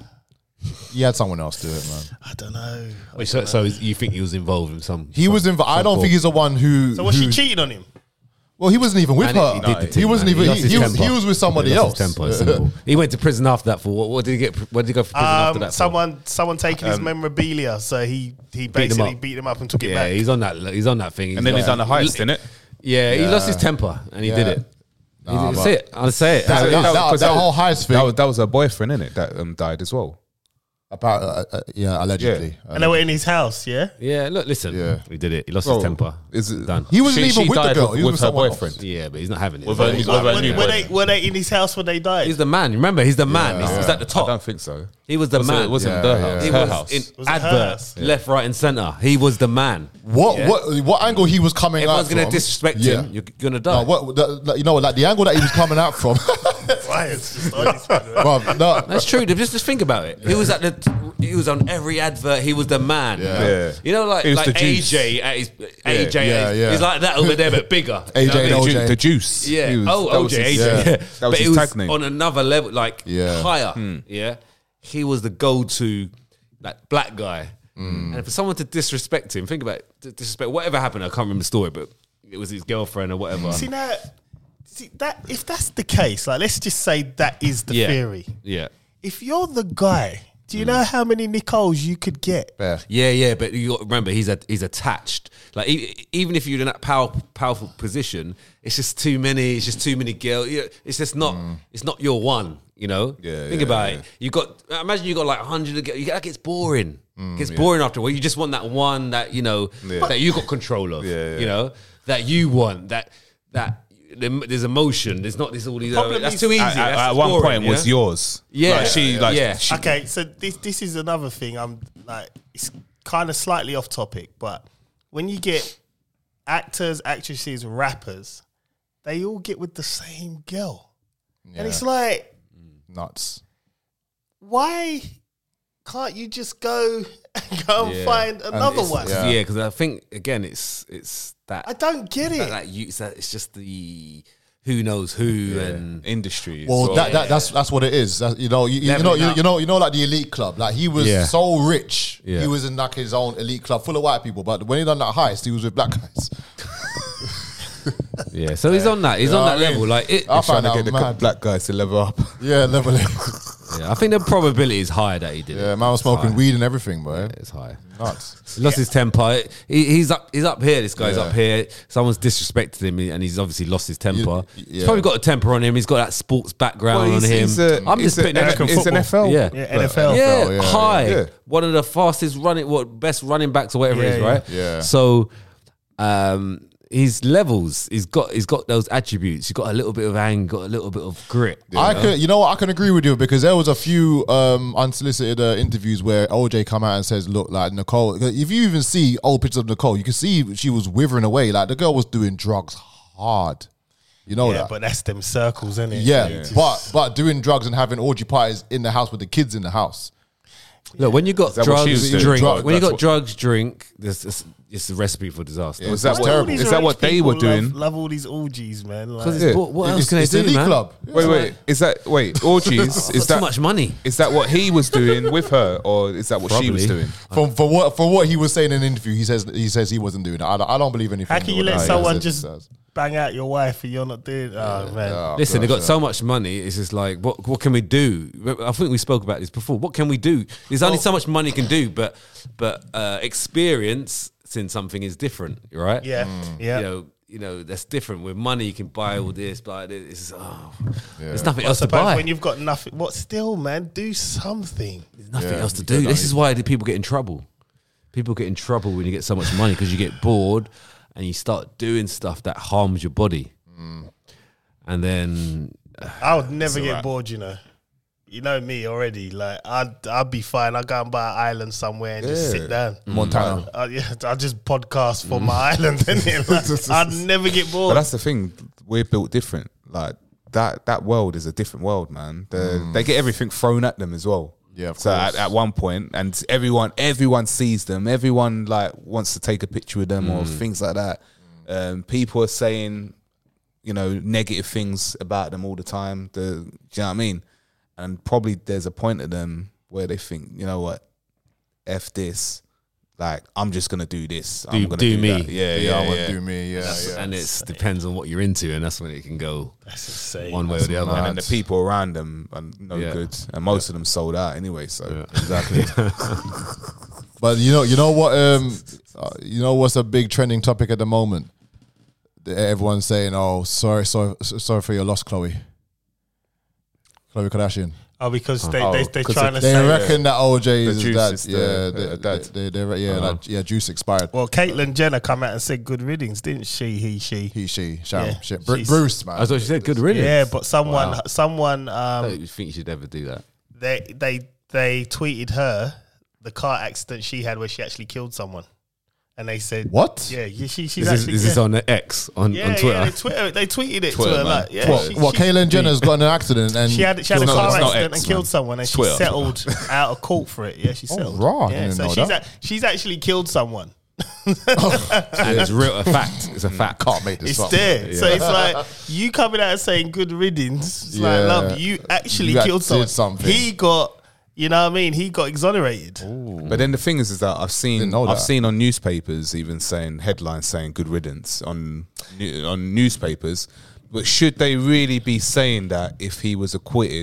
He had someone else do it, man. I don't know. Wait, so, so you think he was involved in some? He was involved. I some don't form. think he's the one who. So was she who- cheating on him? Well, he wasn't even with And her. he, did the he thing, wasn't man. even. lost He, his he was. temper. He was with somebody He else. lost his temper, it's simple. He went to prison after that for what? What did he get? Where did he go for prison after Um, that? for? someone, someone taking his memorabilia, so he he him basically up. beat him up and took it Yeah, back. he's on that. He's on that thing. And then he done a heist, didn't it? Yeah, he Yeah. lost his temper and he Yeah. did it. Nah, That's but- it. I'll say it. That, That's it. that, that, that, 'cause that was- whole heist thing That was, that was her boyfriend, innit? That um, died as well. about uh, uh, yeah, allegedly. and they were in his house, yeah? Yeah, look, listen. Yeah. He did it. He lost Bro, his temper. is it- Done. He wasn't She- even she with the died girl. with- He was with with her someone boyfriend. else. Yeah, but he's not having it. With her- He's, with Like, her were, new were they, boyfriend. were they in his house when they died? he's the man. Remember, he's the man. He's, he's at the I top. don't think so. He was the Was it- man. wasn't Yeah, their yeah. house. He her was house. in Was it adverts, hers? left, right, and center. He was the man. What Yeah. what what angle he was coming Everyone's out gonna from? disrespect Yeah. him. You're gonna No, die. what the, the- you know, like the angle that he was coming out from. Right, it's just on his phone, right? Bruv, no, That's true. Just, just think about it. He was at the. He was on every advert. He was the man. Yeah. Yeah. You know, like He was like the juice. A J at his A J. Yeah, at his, yeah. He's like that over there, but bigger. A J You know what I and mean? O The, J. ju- the juice. Yeah. He was- oh, that O was J, his- A J. yeah. Yeah. That was but his it was tag name. on another level, like Yeah. higher. Yeah. He was the go-to, like black guy. And for someone to disrespect him, think about it. to Disrespect whatever happened. I can't remember the story, but it was his girlfriend or whatever. See now, see that if that's the case, like let's just say that is the yeah. theory. Yeah. If you're the guy Do you know how many Nicoles you could get? Fair. Yeah, yeah, but you got to remember he's a, he's attached. Like e- even if you're in that powerful powerful position, it's just too many. It's just too many girls. It's just not. Mm. It's not your one. You know. Yeah. Think yeah, about yeah. it. You got. Imagine you got like a hundred. That gets boring. Mm, it gets yeah. boring after a while. You just want that one that you know Yeah. that you got control of. Yeah, yeah. You know that you want that that. There's emotion. There's not this all these. Problem That's is- too easy. At, at- That's at one boring, point yeah? was yours. Yeah. Like, she like Yeah. she, Okay, so this this is another thing. I'm like, it's kind of slightly off topic, but when you get actors, actresses, rappers, they all get with the same girl, Yeah. and it's like, Nuts. why can't you just go and go and Yeah. find another It's- one? Yeah. Yeah, because I think again, it's it's that. I don't get that, it. that you, it's, that, it's just the who knows who and industry. Well, so- that, that that's that's what it is. That, you know, you, you know, you, you know, you know, like the elite club. Like he was Yeah. so rich, Yeah. he was in like his own elite club full of white people. But when he done that heist, he was with black guys. yeah. So he's on that. He's You know on what that I mean? level. Like it. I trying find to that get the mad. black guys to level up. Yeah, level. Yeah, I think the probability is higher that he did. Yeah, it. man was It's smoking high. weed and everything, bro. It's high. Nuts. He lost his temper. He, he's up. He's up here. This guy's Yeah. up here. Someone's disrespected him, and he's obviously lost his temper. You- He's yeah. probably got a temper on him. He's got that sports background Well, on he's- him. he's a- I'm he's just a- putting American everything- It's an F L. Yeah. Yeah, N F L. Yeah, N F L, yeah, high. yeah. One of the fastest running, what best running backs or whatever Yeah, it is, yeah. right? Yeah. So, um, his levels, he's got, he's got those attributes. He's got a little bit of anger, got a little bit of grit. I can, you know what, I can agree with you because there was a few um, unsolicited uh, interviews where O J come out and says, "Look, like Nicole, if you even see old pictures of Nicole, you can see she was withering away. Like the girl was doing drugs hard. You know Yeah, that." but that's them circles, isn't it? Yeah, It's- but but doing drugs and having orgy parties in the house with the kids in the house. Look, when you got that what she drugs, was doing? drink. Drug- when you that's got what- drugs, drink. This, this, it's a recipe for disaster. Yeah. Was that It's what? terrible. Is that what they were doing? Love, love all these orgies, man. Like, Because Yeah. what, what else It's, can it's they the do, elite man? club. Wait, wait. Is that wait orgies? Is Got too that much money? Is that what he was doing with her, or is that what she was Probably. doing? From for what for what he was saying in an interview, he says he says he wasn't doing it. I don't, I don't believe anything. how can you that let he someone says- just says. bang out your wife and you're not doing? Oh man, Oh, Listen, gosh, they've got yeah. so much money. It's just like, what what can we do? I think we spoke about this before. What can we do? There's only so much money can do, but but uh, experience in something is different, right? yeah, yeah. You know, you know that's different. With money, you can buy all this, buy this. It's just, oh, Yeah. there's nothing I else to suppose buy. when you've got nothing, what still, man? Do something. There's nothing Yeah, else to you do. don't This need- is why the people get in trouble. People get in trouble when you get so much money because you get bored and you start doing stuff that harms your body, and then I would never a get wrap. bored, you know. You know me already. Like I'd, I'd be fine. I'd go and buy an island somewhere and just Yeah. sit down. Montana. Uh, yeah, I just podcast for my island. Innit? Like, I'd never get But bored. that's the thing. We're built different. Like that. That world is a different world, man. The, They get everything thrown at them as well. Yeah, of so course. at, at one point, and everyone, everyone sees them. Everyone like wants to take a picture with them or things like that. Um, people are saying, you know, negative things about them all the time. The, do you know what I mean? And probably there's a point of them where they think, you know what, F this. Like, I'm just gonna do this. I'm Do- gonna do do, me. that. Yeah, Yeah, yeah, I yeah. would do me. Yeah, yeah. and it depends on what you're into, and that's when it can go That's insane. one way or the other. And then the people around them are no Yeah. good, and most of them sold out anyway. So Exactly. But you know, you know what? Um, uh, you know what's a big trending topic at the moment? The- Everyone's saying, "Oh, sorry, sorry, sorry for your loss, Chloe." Khloe Kardashian. Oh, because they Oh, they they're 'cause trying to They say. reckon that O J The is juice that. is the, Yeah, uh, they, dad. they, they, they, yeah, that, yeah, juice expired. Well, Caitlyn Jenner come out and said good riddance, didn't she? He, she. He, she, Sharon, Yeah, shit. Bru- she's- Bruce, man. I thought she said good riddance. Yeah, but someone, Wow. someone, I um, don't think you should ever do that. they they they tweeted her the car accident she had where she actually killed someone, and they said, What? Yeah, yeah she she's Is this, actually. is this yeah. on the X on, Yeah, on Twitter? yeah, they, Twitter, they tweeted it Twitter, to her man. like, yeah, What? she, what? she, Caitlyn Jenner's got in an accident and she had she had a It's not- car it's not accident X, and killed man. someone, and she Twitter. settled out of court for it. Yeah, she settled. right. I Yeah, didn't so know she's that. a, she's actually killed someone. And it's real a fact. It's a fact. Can't make this It's up. there. So Yeah. it's like you coming out and saying good riddance. It's Yeah. like, love, you actually You act- killed someone. did something. He got, you know what I mean? He got exonerated. But then the thing is, is that I've seen, Didn't know I've that. seen on newspapers even saying headlines saying "good riddance" on new- on newspapers. But should they really be saying that if he was acquitted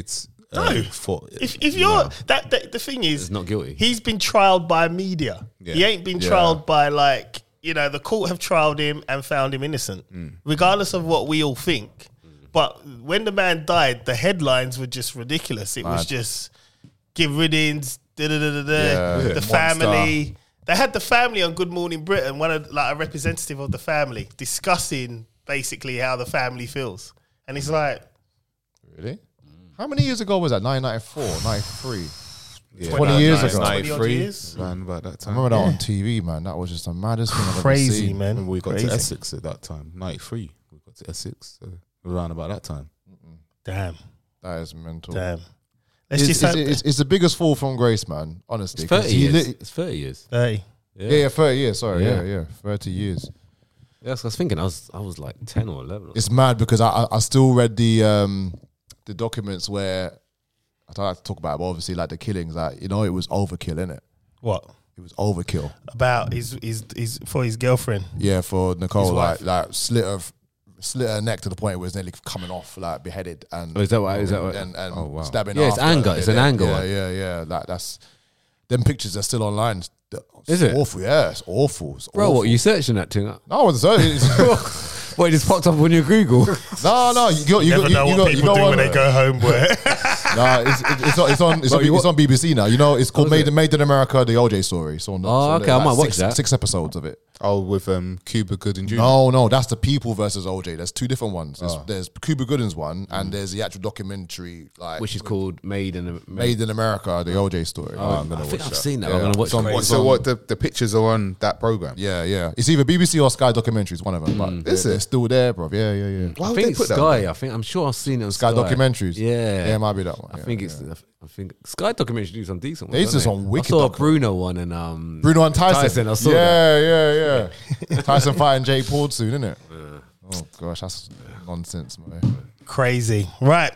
uh, No. for If if you're that, that, the thing is, He's not guilty. He's been trialed by media. Yeah. He ain't been Yeah. trialed by like you know the court have trialed him and found him innocent, regardless of what we all think. But when the man died, the headlines were just ridiculous. It was Mad. just give riddance, da da da da da. Yeah. The Monster. family. They had the family on Good Morning Britain, one of like a representative of the family, discussing basically how the family feels, and it's like. Really? How many years ago was that? nineteen ninety-four, ninety-three yeah, twenty years nineteen ago. ninety-three, years. around about that I time. remember that Yeah. on T V, man. That was just the maddest thing I've ever Crazy, seen. man. Remember we got Crazy. to Essex at that time, ninety-three. We got to Essex so around about that time. Damn, That is mental. damn. Let's It's, just it's, hope it's, it's the biggest fall from grace, man. Honestly, It's 'Cause thirty he years. lit- It's thirty years. thirty. Yeah, yeah, yeah, thirty years. Sorry, yeah, Yeah. yeah, thirty years. Yeah, so I was thinking I was I was like ten or eleven. It's mad because I, I I still read the um the documents where I don't like to talk about it, but obviously like the killings, like you know, it was overkill, innit? What It was overkill. about his his his for his girlfriend? Yeah, for Nicole, His like wife. like slit her slit her neck to the point where it's nearly coming off, like beheaded, and Oh, is that what- is that what- and, and Oh, wow. stabbing. Yeah, it's after. anger. It's an yeah, anger Yeah, one. yeah, yeah. Like that's them pictures are still online. It's Is it? awful? Yeah, it's awful. It's Bro, awful. what you searching that thing? No, I wasn't saying. What, it just popped up on your Google? No, no, you go, you Never go, you, know you what go, you people go do on, when they go home, boy. Nah, it's, it- it's on, it's on, it's, Bro, on, you it's on B B C now. You know, it's called was Made, it? Made in America, the O J story. So on the, Oh, so okay, there's I might watch six, that. Six episodes of it. Oh, with um, Cuba Gooding Junior No, no, that's the People versus O J. There's two different ones. Oh. There's, there's Cuba Gooding's one, and there's the actual documentary, like Which is called Made in a Made in America, the O J story. Oh, I'm gonna I think watch I've that. seen that. Yeah. I'm gonna watch It's on- it. What, it's so on- what the, the pictures are on that program? Yeah, yeah. It's either B B C or Sky Documentaries, one of them. But Is they're, it? they're still there, bro. Yeah, yeah, yeah. Why I would think they it's put that? Sky. I think I'm sure I've seen it on Sky Sky, Documentaries. Yeah, Yeah, it might be that one. I yeah, think it's. yeah. I think Sky Documentaries do some decent ones. They used to don't some they? wicked I saw a docu- Bruno one and um Bruno and Tyson. Tyson, I saw yeah, yeah, yeah. Tyson fighting Jake Paul soon, isn't it? Oh gosh, that's nonsense, man. Crazy, right?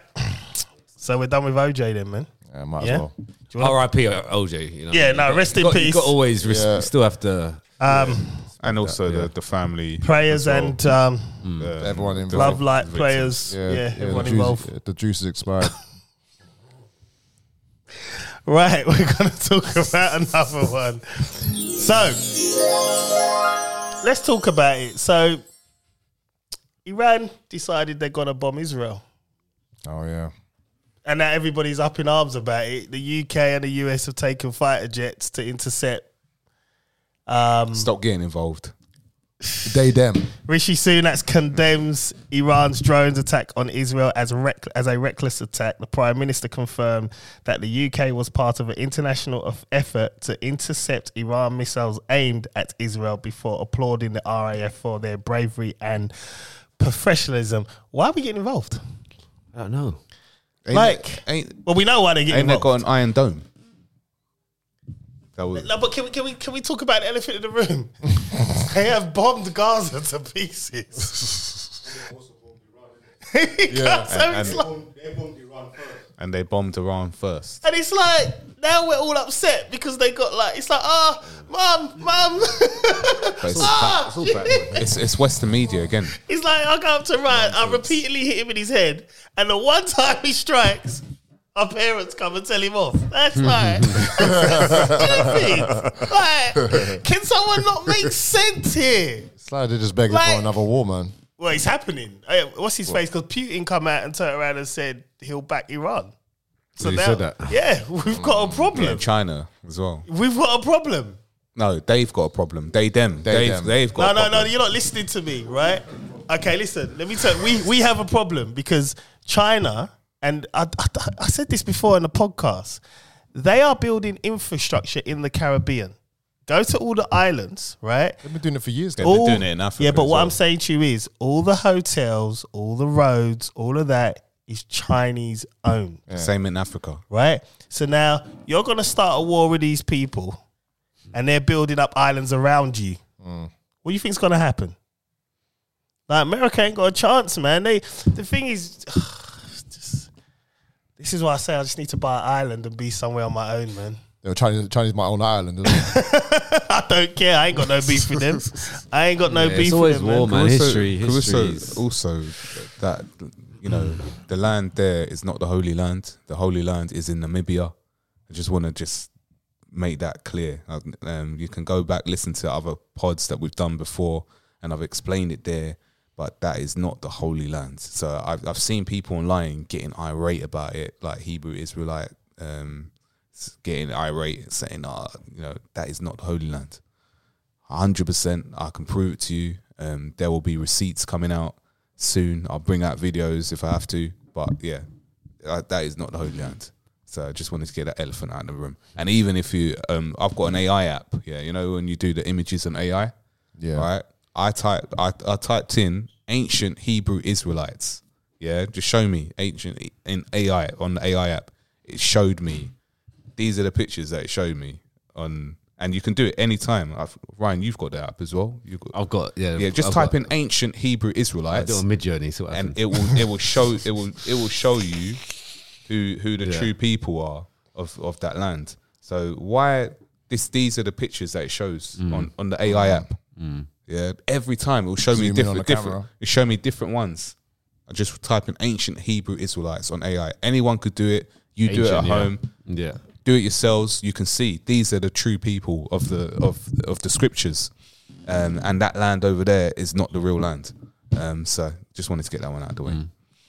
So we're done with O J then, man. Yeah, might Yeah? as well. Do you wanna- R I P O J. You know, Yeah, You no, got- rest you in got- peace. You got to always res- Yeah. you still have to. um, And also the, the family. prayers as well. and um, Uh, Everyone involved. love light victims. prayers. Yeah, Yeah, yeah, everyone the involved. Juice, the juice is expired. Right, we're going to talk about another one. So, let's talk about it. So, Iran decided they're going to bomb Israel. Oh yeah. And now everybody's up in arms about it. The U K and the U S have taken fighter jets to intercept. Um, Stop getting involved. They them. Rishi Sunak condemns Iran's drones attack on Israel as, rec- as a reckless attack. The Prime Minister confirmed that the U K was part of an international of effort to intercept Iran missiles aimed at Israel before applauding the R A F for their bravery and professionalism. Why are we getting involved? I don't know. Ain't Like, they- ain't well, we know why they're getting ain't they involved. got an Iron Dome? That was No, but can we can we can we talk about the elephant in the room? They have bombed Gaza to pieces. yeah, so and- it's and- like, and they bombed Iran first. and it's like now we're all upset because they got like it's like ah, mum, mum. But it's, Ah, it's it's Western media again. It's like I go up to Ryan, I repeatedly hit him in his head, and the one time he strikes, our parents come and tell him off. That's like, like, can someone not make sense here? It's like they're just begging Like- for another war, man. Well, it's happening. Hey, what's his face? Because Putin come out and turned around and said he'll back Iran. So He now, said that? yeah, we've got a problem. Yeah, China as well. We've got a problem. No, they've got a problem. They them. They, They have them. they've No, got. a no, no. problem. You're not listening to me, right? Okay, listen. Let me tell you. We we have a problem because China, and I, I, I said this before in the podcast, they are building infrastructure in the Caribbean. Go to all the islands, right? They've been doing it for years. They've Now. been doing it in Africa Yeah, but as what well. I'm saying to you is all the hotels, all the roads, all of that is Chinese owned. Same in Africa. Right? So now you're going to start a war with these people and they're building up islands around you. What do you think's going to happen? Like, America ain't got a chance, man. They The thing is, just, this is why I say I just need to buy an island and be somewhere on my own, man. They were Chinese, Chinese my own island. Isn't it? I don't care. I ain't got no beef with them. I ain't got no Yeah, beef it's always with them, war, man. man. Also- History, also, history. is- also that you know, the land there is not the Holy Land. The Holy Land is in Namibia. I just want to just make that clear. Um, you can go back, listen to other pods that we've done before, and I've explained it there, but that is not the Holy Land. So I've, I've seen people online getting irate about it, like Hebrew Israelite, um, getting irate, saying, oh, you know, that is not the Holy Land. one hundred percent, I can prove it to you. Um, there will be receipts coming out soon. I'll bring out videos if I have to, but yeah, uh, that is not the Holy Land. So I just wanted to get that elephant out of the room. And even if you, um, I've got an A I app, yeah, you know, when you do the images on A I, Yeah. right? I typed, I, I typed in ancient Hebrew Israelites, yeah, just show me ancient in A I on the A I app. It showed me, these are the pictures that it showed me on, and you can do it anytime. I've, Ryan, you've got the app as well. You've got, I've got yeah. yeah, just I've type got, in ancient Hebrew I Israelites, do it on Mid Journey, so what and happens. it will it will show it will it will show you who who the Yeah. true people are of, of that land. So why this these are the pictures that it shows Mm. on, on the A I app. Yeah, every time it will show Zoom me in on different the different. camera. It show me different ones. I just type in ancient Hebrew Israelites on A I. Anyone could do it. You do it at Ancient, yeah. home. Yeah. Do it yourselves. You can see these are the true people of the of of the scriptures, um, and that land over there is not the real land. Um, so just wanted to get that one out of the way. Mm.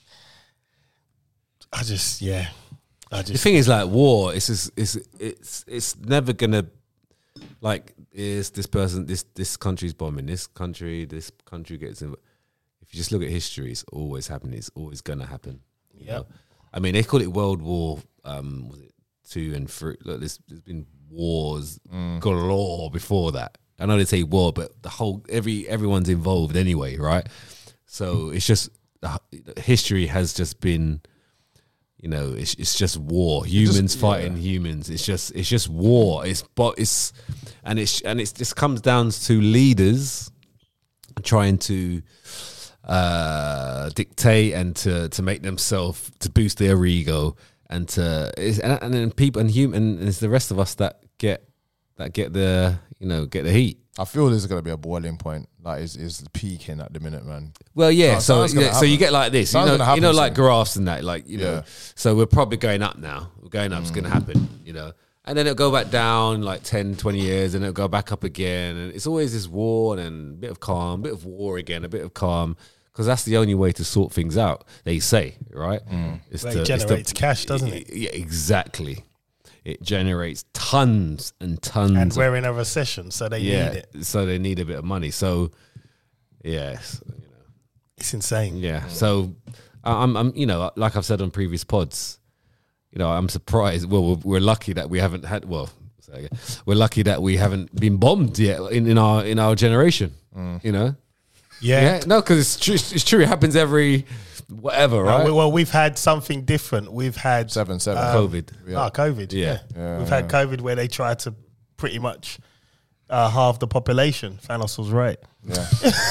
I just, yeah. I The just, thing is, like war, it's just, it's it's it's never gonna like is this person this this country's bombing this country this country gets in. If you just look at history, it's always happening. It's always gonna happen. You Yep. know? I mean, they call it World War. Um, was it two and three? Look, there's, there's been wars galore before that. I know they say war, but the whole every everyone's involved anyway, right? So it's just uh, history has just been. You know, it's it's just war. Humans just- fighting yeah. humans. It's just it's just war. It's but it's and it's and it just comes down to leaders trying to uh, dictate and to to make themselves to boost their ego and to it's, and, and then people and human and it's the rest of us that get that get the you know get the heat. I feel there's going to be a boiling point. Like, it's, it's peaking at the minute, man. Well, yeah. No, so something's gonna yeah, so you happen. get like this, you Something's know, gonna you know, happen like soon. graphs and that, like you know. Yeah. So we're probably going up now. We're going up. It's going to happen, you know. And then it'll go back down like ten, twenty years, and it'll go back up again. And it's always this war and then a bit of calm, a bit of war again, a bit of calm, because that's the only way to sort things out. They say, right? It's Well, to- it it's to- generates cash, doesn't it? Yeah, exactly. It generates tons and tons. and of we're in a recession, so they yeah, need it. so they need a bit of money. So, yes, you know, It's insane. yeah. So, I- I'm, I'm, you know, like I've said on previous pods, you know, I'm surprised. Well, we're, we're lucky that we haven't had. Well, sorry, we're lucky that we haven't been bombed yet in, in our in our generation. You know, Yeah. yeah, no, because it's true. It's true. It happens every whatever, Uh, right? we- well, we've had something different. We've had Seven, seven. um, COVID. Ah, COVID. Yeah. Yeah. Yeah, We've had COVID where they tried to pretty much uh, halve the population. Thanos was right. Yeah.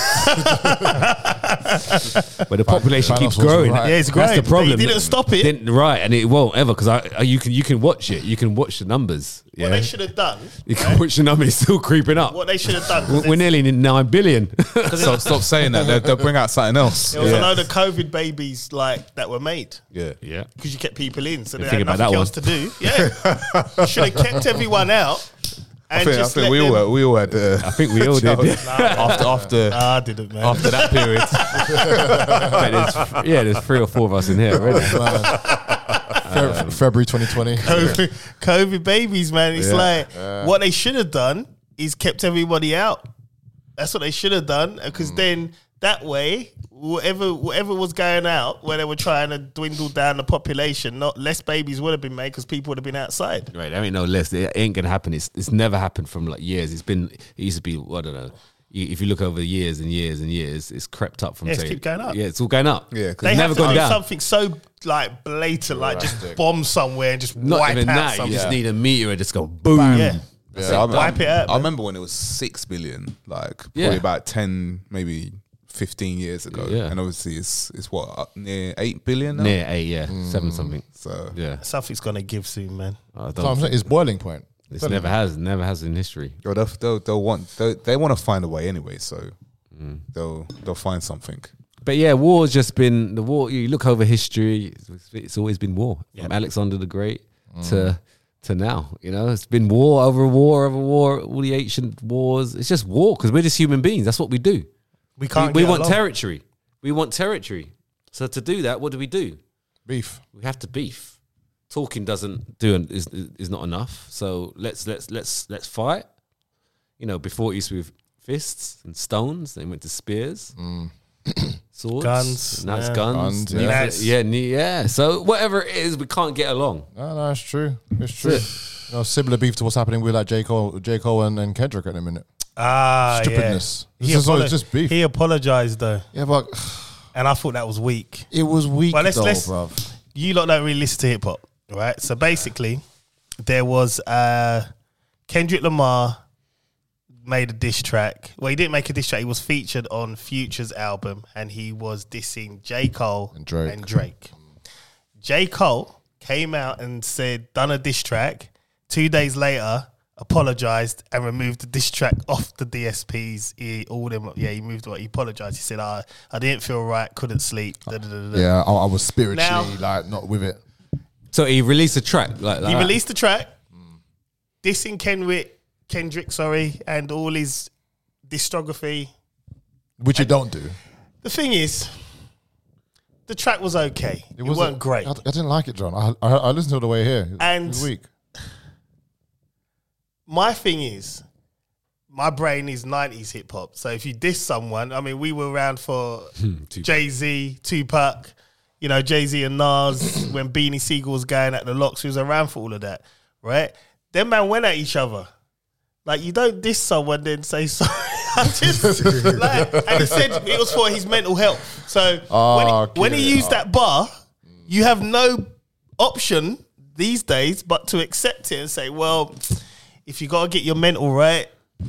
But the population Thanos keeps was growing. right. Yeah, it's That's great. the problem. They didn't stop it. Didn't- right, and it won't ever because I, I you can you can watch it. You can watch the numbers. Yeah, What they should have done. you can watch the numbers. It's still creeping up. What they should have done. 'cause We're we're nearly in nine billion. So stop saying that. They'll, they'll bring out something else. There was Yeah. a load of COVID babies like that were made Yeah. yeah, because you kept people in, so they Didn't had think about nothing that else to do. Yeah, you should have kept everyone out. And I think, I just think let we them, all we all had uh, I think we all did. after after Nah, I didn't, man. after that period. But there's, yeah, there's three or four of us in here already. Fe- February twenty twenty. COVID, COVID babies, man. It's Yeah. like what they should have done is kept everybody out. That's what they should have done, because then that way, whatever whatever was going out, where they were trying to dwindle down the population, not less babies would have been made because people would have been outside. Right, there ain't no less. It ain't gonna happen. It's it's never happened from like years. It's been it used to be I don't know. You- If you look over years and years and years, it's crept up from. Yeah, it's say- keep going up. Yeah, it's all going up. Yeah, 'cause They it's have never to gone do down. something so like blatant, like just Drastic. bomb somewhere and just Not wipe even out that. something. You just Yeah. need a meteor and just go boom. Yeah. Yeah, So wipe it out, I man. remember when it was six billion, like probably Yeah. about ten, maybe fifteen years ago. Yeah. And obviously it's it's what up near eight billion now. Near eight, yeah, seven something. So Yeah, Something's gonna give soon, man. I So don't I'm saying think it's boiling point. this never has, never has in history. Yo, they'll, they'll, they'll want they'll, they want to find a way anyway. So they'll they'll find something. But yeah, war's just been the war. You look over history; it's, it's always been war. Yep. From Alexander the Great mm. to to now. You know, it's been war over war over war. All the ancient wars. It's just war because we're just human beings. That's what we do. We can't. We, we get want along. territory. We want territory. So to do that, what do we do? Beef. We have to beef. Talking doesn't do is is not enough. So let's let's let's let's fight. You know, before it used to be with fists and stones, then went to spears. Mm. Swords, guns, now it's yeah. guns, Guns, yeah. Knives. yeah, knee- yeah. So whatever it is, we can't get along. No, no, it's true. It's true. That's You know, similar beef to what's happening with like J Cole, J Cole and, and Kendrick at the minute. Ah, Stupidness. Yeah. This He, is always apolo- just beef. he apologized though, Yeah, but and I thought that was weak. it was weak Well, let's- though, let's- bruv. You lot don't really listen to hip hop, right? So basically, there was uh, Kendrick Lamar made a diss track. Well, he didn't make a diss track. He was featured on Future's album, and he was dissing J. Cole And Drake. And Drake. J. Cole came out and said, done a diss track. Two days later, apologized and removed the diss track off the D S Ps. He, all them, yeah, he moved it. He apologized. He said, I, I didn't feel right, couldn't sleep. Da, da, da, da. Yeah, I, I was spiritually Now- like not with it. So he released a track like, like He that. released the track, dissing Kendrick, Kendrick, sorry, and all his discography. Which you don't do. The thing is, the track was okay. It, wasn't- wasn't great. I, I didn't like it, John. I, I, I listened to it the way here. It And- was weak. My thing is, my brain is nineties hip hop. So if you diss someone, I mean, we were around for Tupac. Jay-Z, Tupac, you know, Jay-Z and Nas when Beanie Siegel was going at the locks. We was around for all of that, right? Them man went at each other. Like, you don't diss someone then say sorry. I just, like, and he said it was for his mental health. So when, he, when he Okay. used that bar, you have no option these days but to accept it and say, well, if you got to get your mental right.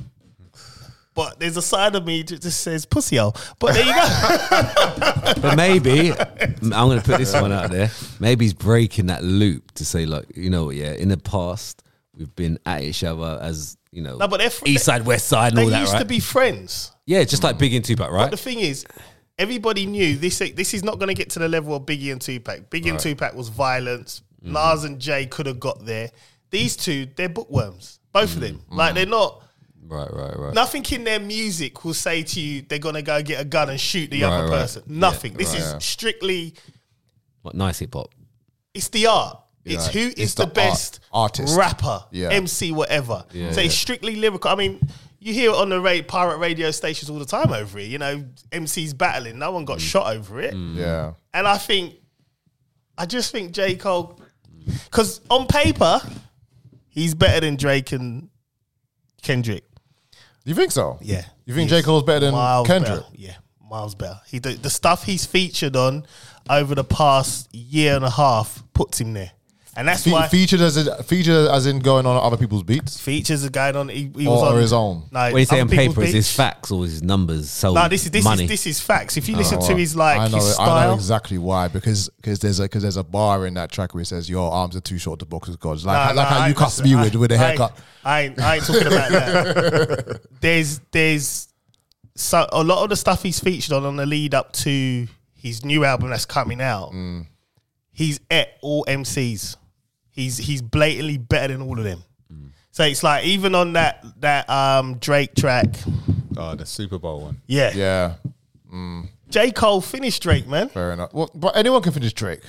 But there's a side of me that just says pussy hole. But there you go. But maybe I'm going to put this one out there. Maybe he's breaking that loop to say, like, you know, yeah, in the past we've been at each other as, you know, No, but they're fr- East Side, West Side, and They all that, used right? to be friends. Yeah, just like Biggie and Tupac, But right? the thing is, everybody knew this. This is not going to get to the level of Biggie and Tupac. Biggie and Tupac was violence. Mm-hmm. Nas and Jay could have got there. These two, they're bookworms. Both of them. Mm-hmm. Like, they're not. Right, right, right. Nothing in their music will say to you they're going to go get a gun and shoot the Right, other right. person. Nothing. this right. is Yeah. strictly. What, nice hip hop. It's the art. It's Right. who is It's the, the best art- artist. rapper, Yeah. M C, whatever. Yeah, so it's yeah. strictly lyrical. I mean, you hear it on the ra- pirate radio stations all the time over it. You know, M Cs battling. No one got shot over it. Yeah. And I think, I just think J. Cole, because on paper, he's better than Drake and Kendrick. You think so? Yeah. You think He J. is Cole's better than miles Kendrick? better. Yeah, miles better. He the, the stuff he's featured on over the past year and a half puts him there. And that's Fe- why featured as in, featured as in going on other people's beats features are going on. He, he or, was on or his own. No, When you say other on people's paper, is beats. his facts or his numbers? So No, this is this money. is this is facts. If you listen Oh, to his like I know, his it- I style, know exactly why because because there's a because there's a bar in that track where it says your arms are too short to box with gods. Like, Nah, like nah, how I you ain't- cuss me I- with with a I ain't- haircut. I ain't, I ain't talking about that. There's there's so a lot of the stuff he's featured on on the lead up to his new album that's coming out. Mm. He's at all M Cs. He's he's blatantly better than all of them. Mm. So it's like even on that that um, Drake track, Oh, the Super Bowl one. yeah, Yeah, J. Cole finished Drake, man. fair enough. Well, but anyone can finish Drake.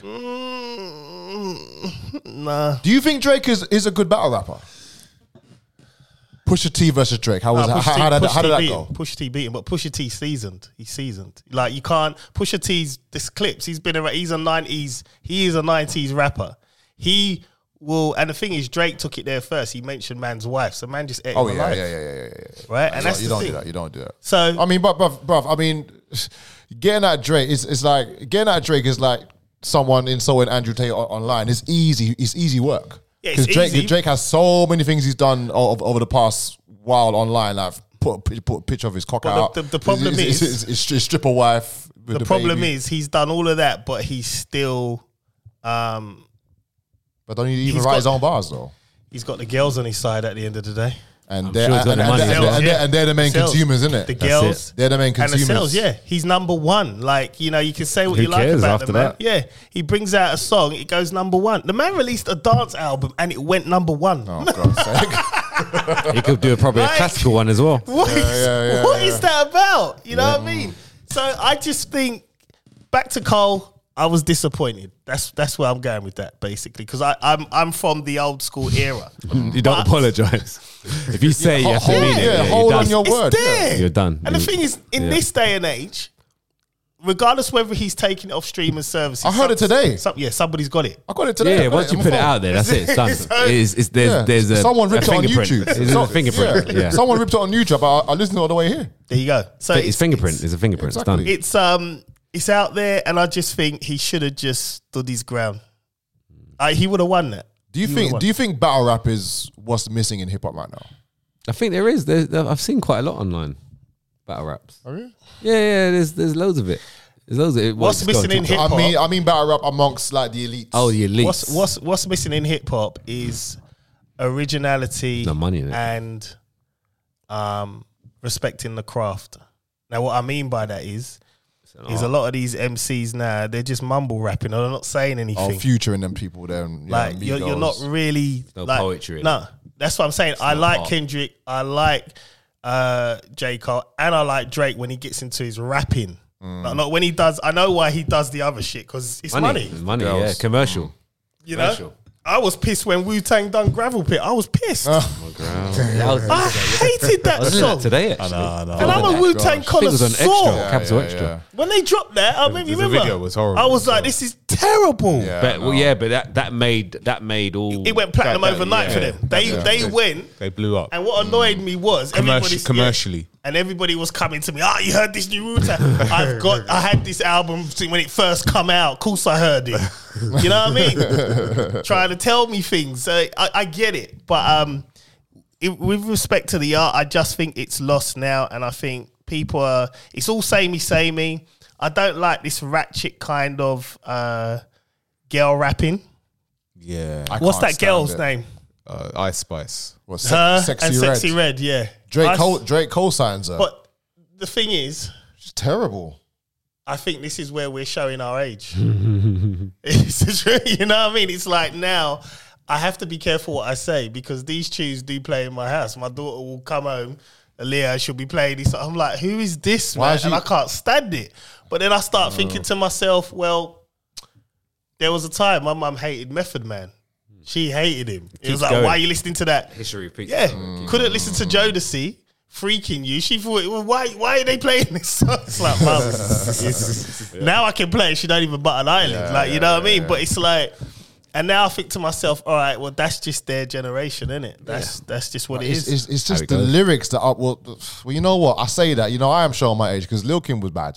Mm, nah. Do you think Drake is, is a good battle rapper? Pusha T versus Drake. How was Nah, that? Pusha How, T- how did, Pusha how T did that beat go? him. Pusha T beat him, but Pusha T seasoned. He's seasoned. Like you can't Pusha T's this clips. He's been a he's a nineties. He is a nineties rapper. He will, and the thing is, Drake took it there first. He mentioned man's wife, so man just ate Oh him yeah, alive, yeah, yeah, yeah, yeah, yeah. right? You And that's don't, you the don't thing. do that. You don't do that. So I mean, but bruv, bruv, I mean, getting at Drake is is like getting at Drake is like someone insulting Andrew Tate on- online. It's easy. It's easy work. Yeah, it's Drake easy. Drake has so many things he's done over, over the past while online. Like put a, pi- put a picture of his cock But out. the- the- the problem his, his, is- his, his, his stripper wife. With the, the problem baby. is he's done all of that, but he's still um but don't he even he's write got- his own bars though? he's got the girls on his side at the end of the day. And I'm they're, sure he's got and, the and, money and, as and, well. and they're, and they're the main Sales. consumers, isn't it? The That's girls. it. They're the main And the consumers. sales, yeah. He's number one. Like, you know, you can say what Who you like cares about after the man. that? Yeah. He brings out a song, it goes number one. The man released a dance album and it went number one. Oh, God's sake. He could do a, probably Like- a classical one as well. What is yeah, yeah, what yeah. is that about? You know what I mean? So I just think back to Cole, I was disappointed. That's that's where I'm going with that, basically, because I'm I'm from the old school era. You don't But- apologize. If you say you have to hold, mean it, yeah, yeah, hold you're on done. your It's word. there. You're done. And the You- thing is, in yeah. this day and age, regardless whether he's taking it off streaming services, I heard it some- today. some- yeah, somebody's got it. I got it today. I Yeah, got once you on put my it phone. out there, that's it. It's done. So- It's, it's, there's, Yeah. there's a Someone ripped a it on fingerprint. YouTube. It's So- a fingerprint. Yeah. Yeah, Someone ripped it on YouTube, but I, I listened to it all the way here. There you go. So It's fingerprint. It's a fingerprint. Exactly. It's It's um, it's out there, and I just think he should have just stood his ground. Uh, he would have won that. Do you He think? would've Do you think battle rap is what's missing in hip hop right now? done. I think there is. There's, there, I've seen quite a lot online. Battle raps. Are you? Yeah, yeah. There's there's loads of it. There's loads of it. What's Well, just go missing on in TikTok. hip- I mean, Hip-hop. I mean battle rap amongst like the elites. Oh, the elites. What's what's what's missing in hip hop is originality, No money in it. and um, respecting the craft. Now, what I mean by that is, is a lot of these M Cs now they're just mumble rapping or they're not saying Oh, anything. Future and them people there. and, yeah, like you're, you're not Migos. really No like, poetry in No, that's what I'm saying. I not like art. Kendrick. I like uh, J. Cole, and I like Drake when he gets into his rapping. Mm. Like, not when he does. I know why he does the other shit because it's money. money, money. Girls. Yeah, commercial. You know, Commercial. I was pissed when Wu Tang done Gravel Pit. I was pissed. That was, I hated that I was song. that today. Actually. And I'm a Wu Tang I think it was on connoisseur. Extra, Yeah, Capital yeah, Extra. yeah. When they dropped that, I mean, you the remember? video was horrible I was as like, well. this is terrible. Yeah, But, no. well, yeah, but that, that made that made all. It went platinum That- that- overnight yeah. for them. They Yeah. they Yeah. went. They blew up. And what annoyed me was Commerci- everybody commercially. and everybody was coming to me. Ah, you heard this new Wu-Tang? I've got. I had this album when it first come out. Of course, I heard it. You know what I mean? Trying to tell me things. So I, I get it, but um, it, with respect to the art, I just think it's lost now, and I think people are. It's all samey, samey. I don't like this ratchet kind of uh, girl rapping. Yeah. I What's can't that stand girl's it. name? Uh, Ice Spice. What, se- Her sexy and red. Sexy Red. Yeah, Drake I- co- Drake co-signs her. But the thing is, She's terrible. I think this is where we're showing our age. It's the truth, you know what I mean? It's like now I have to be careful what I say because these tunes do play in my house. My daughter will come home, Aaliyah, she'll be playing this. I'm like, who is this, Why man? is she- And I can't stand it. But then I start thinking to myself, well, there was a time my mum hated Method Man. She hated him. It was keeps like, going. why are you listening to that? History repeats. Yeah, itself. couldn't listen to Jodeci, freaking you. She thought, well, why why are they playing this song? It's like, mum, it's- now I can play it. She don't even butt an eyelid. like, you know what I mean? But it's like, and now I think to myself, all right, well, that's just their generation, isn't it? That's that's just what it It's, is. it's, it's How just it the goes. lyrics that are, well, well, you know what? I say that, you know, I am showing my age because Lil Kim was bad.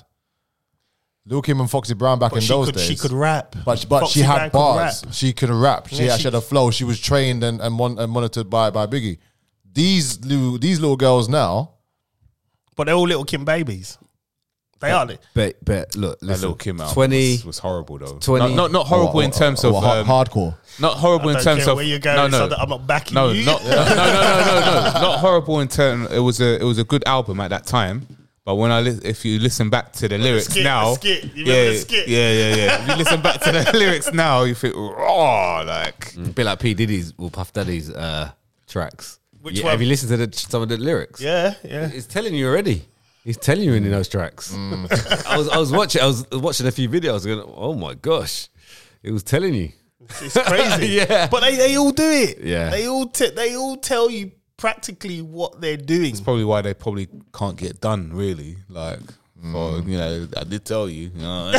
Lil Kim and Foxy Brown back But in she those could days. she could rap. But but Foxy she Brown had could bars. rap. She could rap. She, Yeah, had, she- she had a flow. She was trained and and, mon- and monitored by by Biggie. These little these little girls now. But they're all little Kim babies. They are. But but look, That listen, little Kim album twenty. was, was horrible though. twenty Not, not, not horrible Oh, in terms oh, of oh, um, hard- hardcore. Not horrible I in don't terms care of where you're going. no so no that I'm not backing no, you. not, no no no no no no not horrible in terms. It was a it was a good album at that time. But when I li- if you listen back to the lyrics skit, now, the skit. You remember yeah, the skit? yeah, yeah, yeah. If you listen back to the lyrics now, you think, oh, like A bit like P Diddy's or Puff Daddy's uh, tracks. Which Yeah, one? Have you listened to the, some of the lyrics? Yeah, yeah. It's telling you already. He's telling you in those tracks. I was I was watching I was watching a few videos. Going, oh my gosh, it was telling you. It's crazy. Yeah. But they, they all do it. Yeah. They all t- they all tell you practically what they're doing. probably why they probably can't get done. Really, like. For, you know, I did tell you. you know,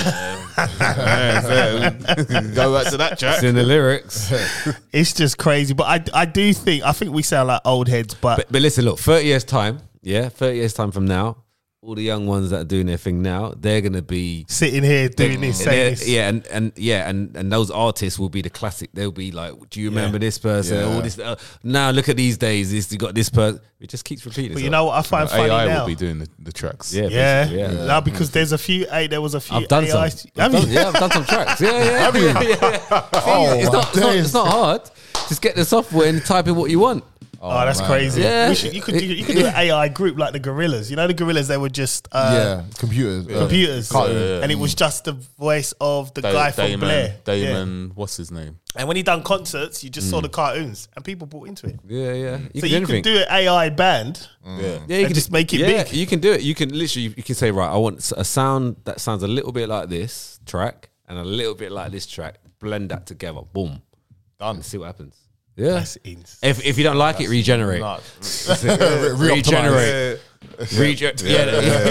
yeah, so, go back to that track. It's in the lyrics. It's just crazy. But I, I do think, I think we sound like old heads, but, But, but listen, look, thirty years time, yeah, thirty years time from now, all the young ones that are doing their thing now, they're gonna be sitting here doing this, saying they're- this. yeah, and, and yeah, and, and those artists will be the classic. They'll be like, do you remember Yeah. this person? Yeah. All this. Uh, now look at these days. This you got this person. It just keeps repeating. But you itself. know what I find funny A I now? will be doing the, the tracks. yeah, Yeah, basically, yeah. no, because there's a few. Hey, there was a few. I've done A some. I I've Have done, you? yeah, I've done some tracks. Yeah, yeah, yeah. yeah, yeah. Oh, it's, my not, it's, not, days. it's not hard. Just get the software and type in what you want. Oh, that's man. crazy. Yeah. We should, you could do you could do an A I group like the Gorillas. You know the Gorillas, they were just uh, yeah, computers. uh, computers, cartoon. Yeah, yeah. and it was just the voice of the Da- guy from Damon, Blair. Yeah. Damon, what's his name? And when he done concerts, you just saw the cartoons, and people bought into it. Yeah, yeah. You So can you do can anything. do an A I band. Yeah. Yeah, you and can just make it yeah, big. You can do it. You can literally, you can say, right, I want a sound that sounds a little bit like this track and a little bit like this track. Blend that together. Boom. Done. And see what happens. Yeah. That's insane. If if you don't like it, regenerate. Nuts. Regenerate. Rege- yeah.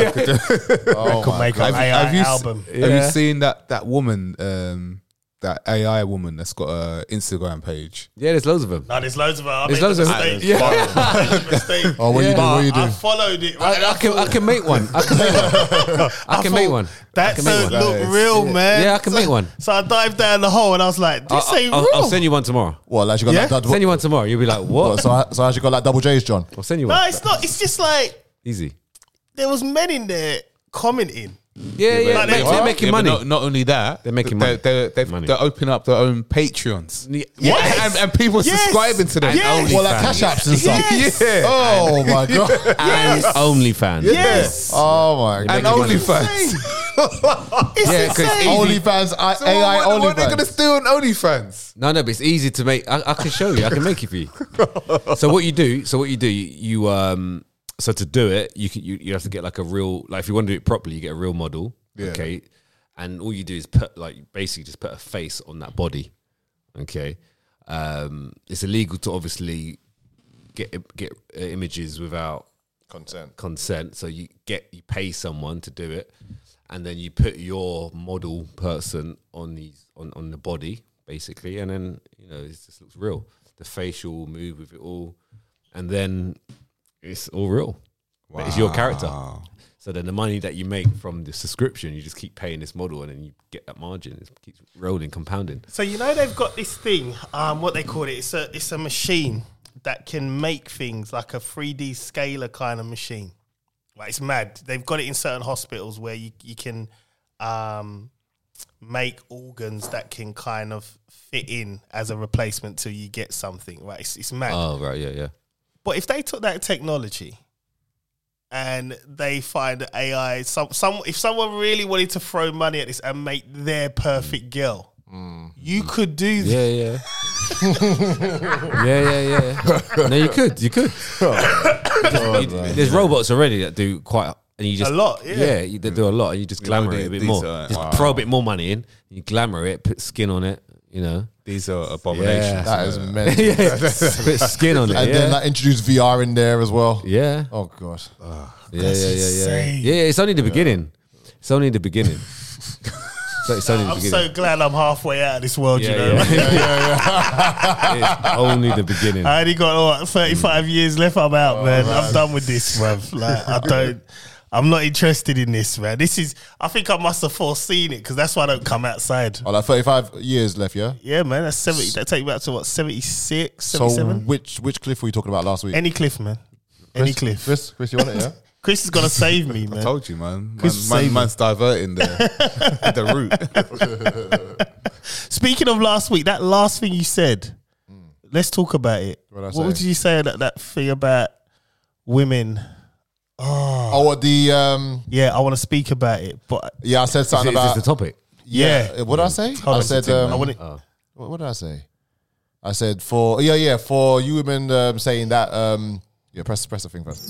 yeah. Oh Could my make God. an A I have you s- album. Have Yeah. you seen that that woman, um, that A I woman that's got a Instagram page? Yeah, there's loads of them. No, there's loads of them. I There's made loads the of them. mistake. Yeah. I made the mistake. Oh, what you do? But What you do? I followed it. Right? I, I can I can make one. I can make one. I can make one. I That can make don't one. look real, man. Yeah, I can So- make one. So I dived down the hole and I was like, this I'll, ain't I'll, real. I'll send you one tomorrow. What, like she got Yeah? like that? Send you one tomorrow. You'll be like, what? What, so, I, so I actually got like double J's, John. I'll send you No, one. it's not. It's just like Easy. there was men in there commenting. Yeah, yeah. but they, they- they're making Yeah, but money. Not, not only that, They're making they're, money. They're, they've, Money. they're opening up their own Patreons. Yes. and, and people Yes. subscribing to them. Yes. Well, like cash apps and stuff. Yes. Yeah. Oh my God. And OnlyFans. Yes. Oh my And God. making money. OnlyFans. It's Yeah, 'cause insane. OnlyFans, I- So A I what, what are they going to OnlyFans. do on OnlyFans? No, no, but it's easy to make. I, I can show you. I can make it for you. So what you do? So what you do? You, you um. So to do it, you can you, you have to get like a real like if you want to do it properly, you get a real model. Yeah. Okay, and all you do is put like basically just put a face on that body. Okay, um, it's illegal to obviously get get uh, images without Consent. consent. So you get you pay someone to do it, and then you put your model person on these on, on the body basically, and then you know it just looks real. The facial move with it all, and then it's all real. But it's your character. So then the money that you make from the subscription, you just keep paying this model, and then you get that margin. It keeps rolling, compounding. So you know they've got this thing, um, what they call it. It's a it's a machine that can make things like a three D scaler kind of machine. Like it's mad. They've got it in certain hospitals where you you can um, make organs that can kind of fit in as a replacement till you get something. Right? It's, it's mad. Oh right, yeah, yeah. But if they took that technology and they find that A I, some, some, if someone really wanted to throw money at this and make their perfect girl, you could do that. Yeah, yeah. yeah, yeah, yeah. No, you could, you could. You- there's robots already that do quite, and you just A lot, yeah. yeah, you, they do a lot, and you just glamour know, it a bit these more. are- Just wow. throw a bit more money in, you glamour it, put skin on it, you know. These are abominations. Yeah. That is mental. yeah, put skin on it. And yeah. then like introduce V R in there as well. yeah, Oh gosh. yeah, yeah, yeah, yeah. insane. Yeah, it's only the beginning. It's only the beginning. so it's only the I'm beginning. so glad I'm halfway out of this world, yeah, you know. yeah. It's only the beginning. I only got what, thirty-five years left. I'm out, man. I'm done with this, bruv. Like I don't. I'm not interested in this, man. This is. I think I must have foreseen it because that's why I don't come outside. Oh, like thirty-five years left, yeah? Yeah, man. That's seventy. That take me back to what seventy-six, So seventy-seven. which which cliff were you talking about last week? Any cliff, man. Any Chris, cliff. Chris, Chris, you want it, yeah? Chris is gonna save me, I man. told you, man. Man, Chris man saved man's diverting the, the route. Speaking of last week, that last thing you said. Let's talk about it. What'd I What say? did you say that that thing about women? Oh, what the um? Yeah, I want to speak about it, but Yeah, I said Is, something it- is about this the topic? yeah. What did I say? Hold I on, said Tim. um, I want it. what, what did I say? I said for yeah yeah for you women um, saying that um yeah press press the thing first.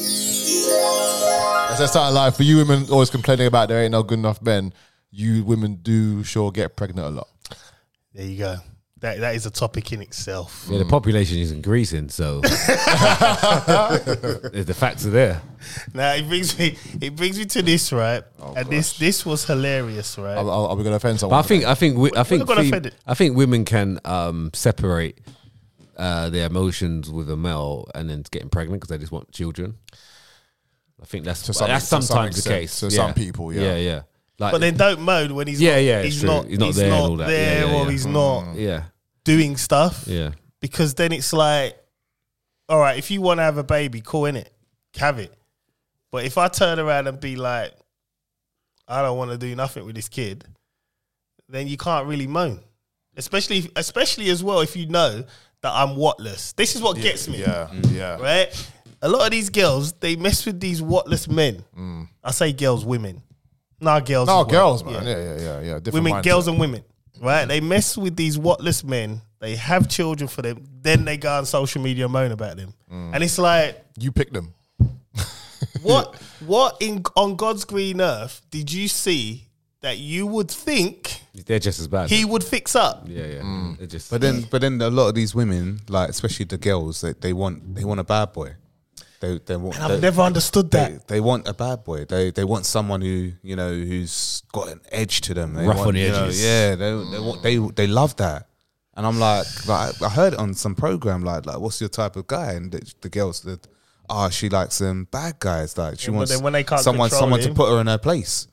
I said something like for you women always complaining about there ain't no good enough men. You women do sure get pregnant a lot. There you go. That that is a topic in itself. Yeah, the population is increasing, so the facts are there. Now it brings me it brings me to this, right? and this this was hilarious, right? Are, are, are we gonna offend But someone? I think I think we, I think not gonna fem- offend it. I think women can um, separate uh, their emotions with a male and then getting pregnant because they just want children. I think that's To some- that's to some sometimes the extent, case. to yeah. some people, yeah. yeah, yeah. Like, but then don't moan when he's Yeah, not, yeah, it's he's true. not He's not there and all that. there Yeah, yeah, or yeah. he's not yeah, doing stuff. yeah. Because then it's like, all right, if you want to have a baby, cool, innit? Have it. But if I turn around and be like, I don't want to do nothing with this kid, then you can't really moan. Especially, especially as well, if you know that I'm whatless. This is what gets me. Yeah, yeah. Right? A lot of these girls, they mess with these whatless men. Mm. I say girls, women. Nah, girls. No, as well. girls, man. Yeah, yeah, yeah, yeah. Different Women, mindset. girls and women. Right? They mess with these whatless men. They have children for them. Then they go on social media and moan about them. Mm. And it's like, You pick them. what what in on God's green earth did you see that you would think They're just as bad. he would fix up? yeah, yeah. They're just. But then, but then a lot of these women, like especially the girls, they, they want they want a bad boy. They they want. And I've they, never understood that. They, they want a bad boy. They they want someone who you know who's got an edge to them. They Rough want, on the you know, edges. yeah, they they want they they love that. And I'm like, like I heard it on some program, like like what's your type of guy? And the, the girls that, oh, she likes um bad guys. Like she Yeah, but wants then when they can't someone control someone him- to put her in her place.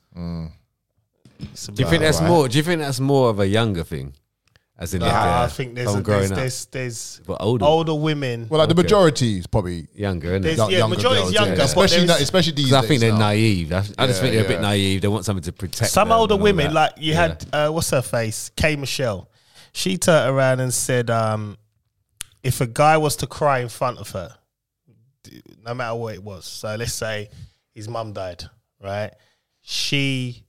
It's do you think that's Right. more? Do you think that's more of a younger thing, as in like Nah, uh, I think there's someone a, growing there's, up, there's there's but older, older women. Well, like the Okay. majority is probably younger, isn't There's- it? young, yeah, younger majority is girls, younger, yeah. but especially there's- that, especially these. Because I think days they're now. naive. I, I just Yeah, think they're a bit yeah. naive. They want something to protect Some them older and all women, that. like you Yeah. had, uh, what's her face? K Michelle. She turned around and said, um, if a guy was to cry in front of her, d- no matter what it was, so let's say his mum died, right? She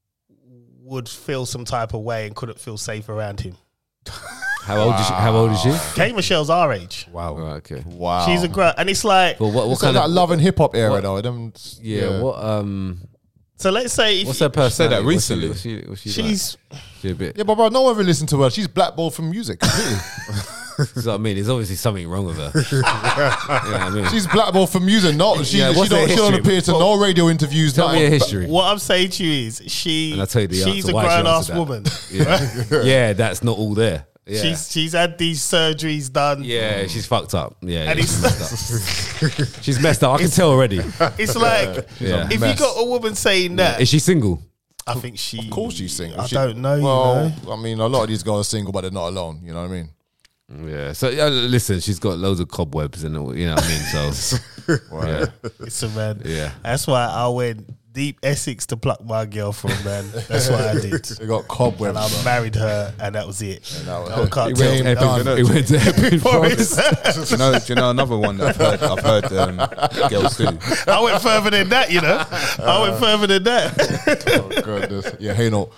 would feel some type of way and couldn't feel safe around him. How old is she? How old is she? K Michelle's our age. Wow. Right, okay. Wow, She's a girl, and it's like, But what? What It's like kind that of love and hip hop era what- though. Them, Yeah, What? Um. so let's say if What's her personality? that recently. What's she? What's she, she's like? She a bit. Yeah, but bro, no one ever listened to her. She's blackballed from music. completely. That's what I mean. There's obviously something wrong with her. you know what I mean? She's blackballed from music. No, she, Yeah, she, what's don't, her she don't history? appear to no radio interviews. Tell me a nothing. history. what I'm saying to you is she And I'll tell you the she's answer a why she grown ass answered that. woman. Yeah. yeah, that's not all there. Yeah. She's she's had these surgeries done. yeah, she's fucked up. Yeah, And yeah, it's- she's messed up. She's messed up. I can tell already. It's like Yeah. if you mess. got a woman saying that, Is she single? I think she. Of course she's single. I She- don't know. Well, you know? I mean, a lot of these girls are single, but they're not alone. You know what I mean? Yeah. So uh, listen, she's got loads of cobwebs and all, you know what I mean. So yeah, It's a man. Yeah. That's why I went deep Essex to pluck my girl from, man. That's what I did. They got cobwebs. And I bro. married her, and that was it. that was I it. can't he tell. went, Game to done. Epping, he went to Epping Forest. Do you know? Do you know another one that I've heard? I've heard um, girls do. I went further than that, you know. I went further than that. Oh, goodness. Yeah, hey, no.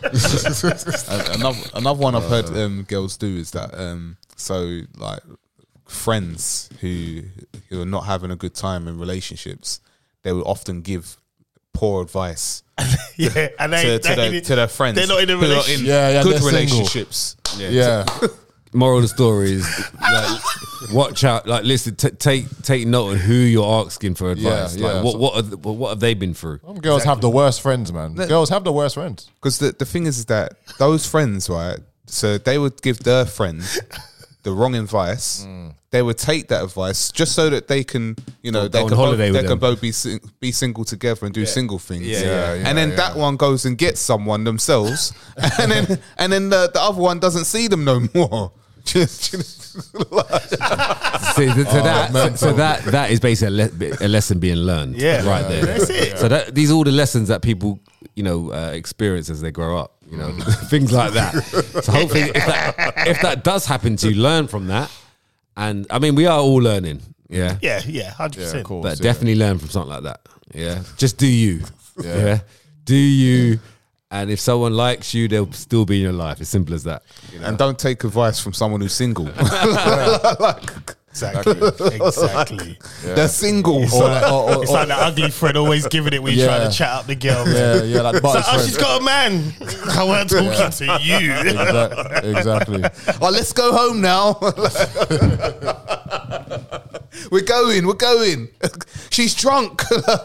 And another another one I've heard um, girls do is that um, so like friends who who are not having a good time in relationships, they will often give poor advice Yeah, and they, to, to, they- their, to their friends. they're not in a who are relationship. Yeah, yeah, good they're single. relationships. Yeah. Moral of the story is like, watch out. Like, listen, t- take take note of who you're asking for advice. Yeah, like, yeah. what what are the, what have they been through? Some girls have the worst friends, man. Girls have the worst friends. Because the, the thing is, is that those friends, right? So they would give their friend the wrong advice. They would take that advice just so that they can, you know, Go they on can holiday both, with they them. can both be sing, be single together and do single things. Yeah, yeah, yeah, and then yeah. that one goes and gets someone themselves, and then and then the, the other one doesn't see them no more. Just, just like- See, to, to that, mental. so that that is basically a, le- a lesson being learned. Yeah. right there. That's it. So that these are all the lessons that people, you know, uh, experience as they grow up. You know, things like that. So hopefully, if that if that does happen to you, learn from that. And I mean, we are all learning. Yeah, Yeah, yeah, hundred Yeah, percent. cool. but Yeah. definitely learn from something like that. Yeah, just do you. Yeah. Yeah, do you. And if someone likes you, they'll still be in your life. As simple as that. and don't take advice from someone who's single. Exactly, exactly. They're single. Or, or, or, It's like the ugly friend always giving it when you're Yeah. trying to chat up the girl. yeah, yeah, like the It's like, best oh, friend. she's got a man. I weren't talking to you. Exactly. exactly. Oh, let's go home now. we're going, we're going. She's drunk.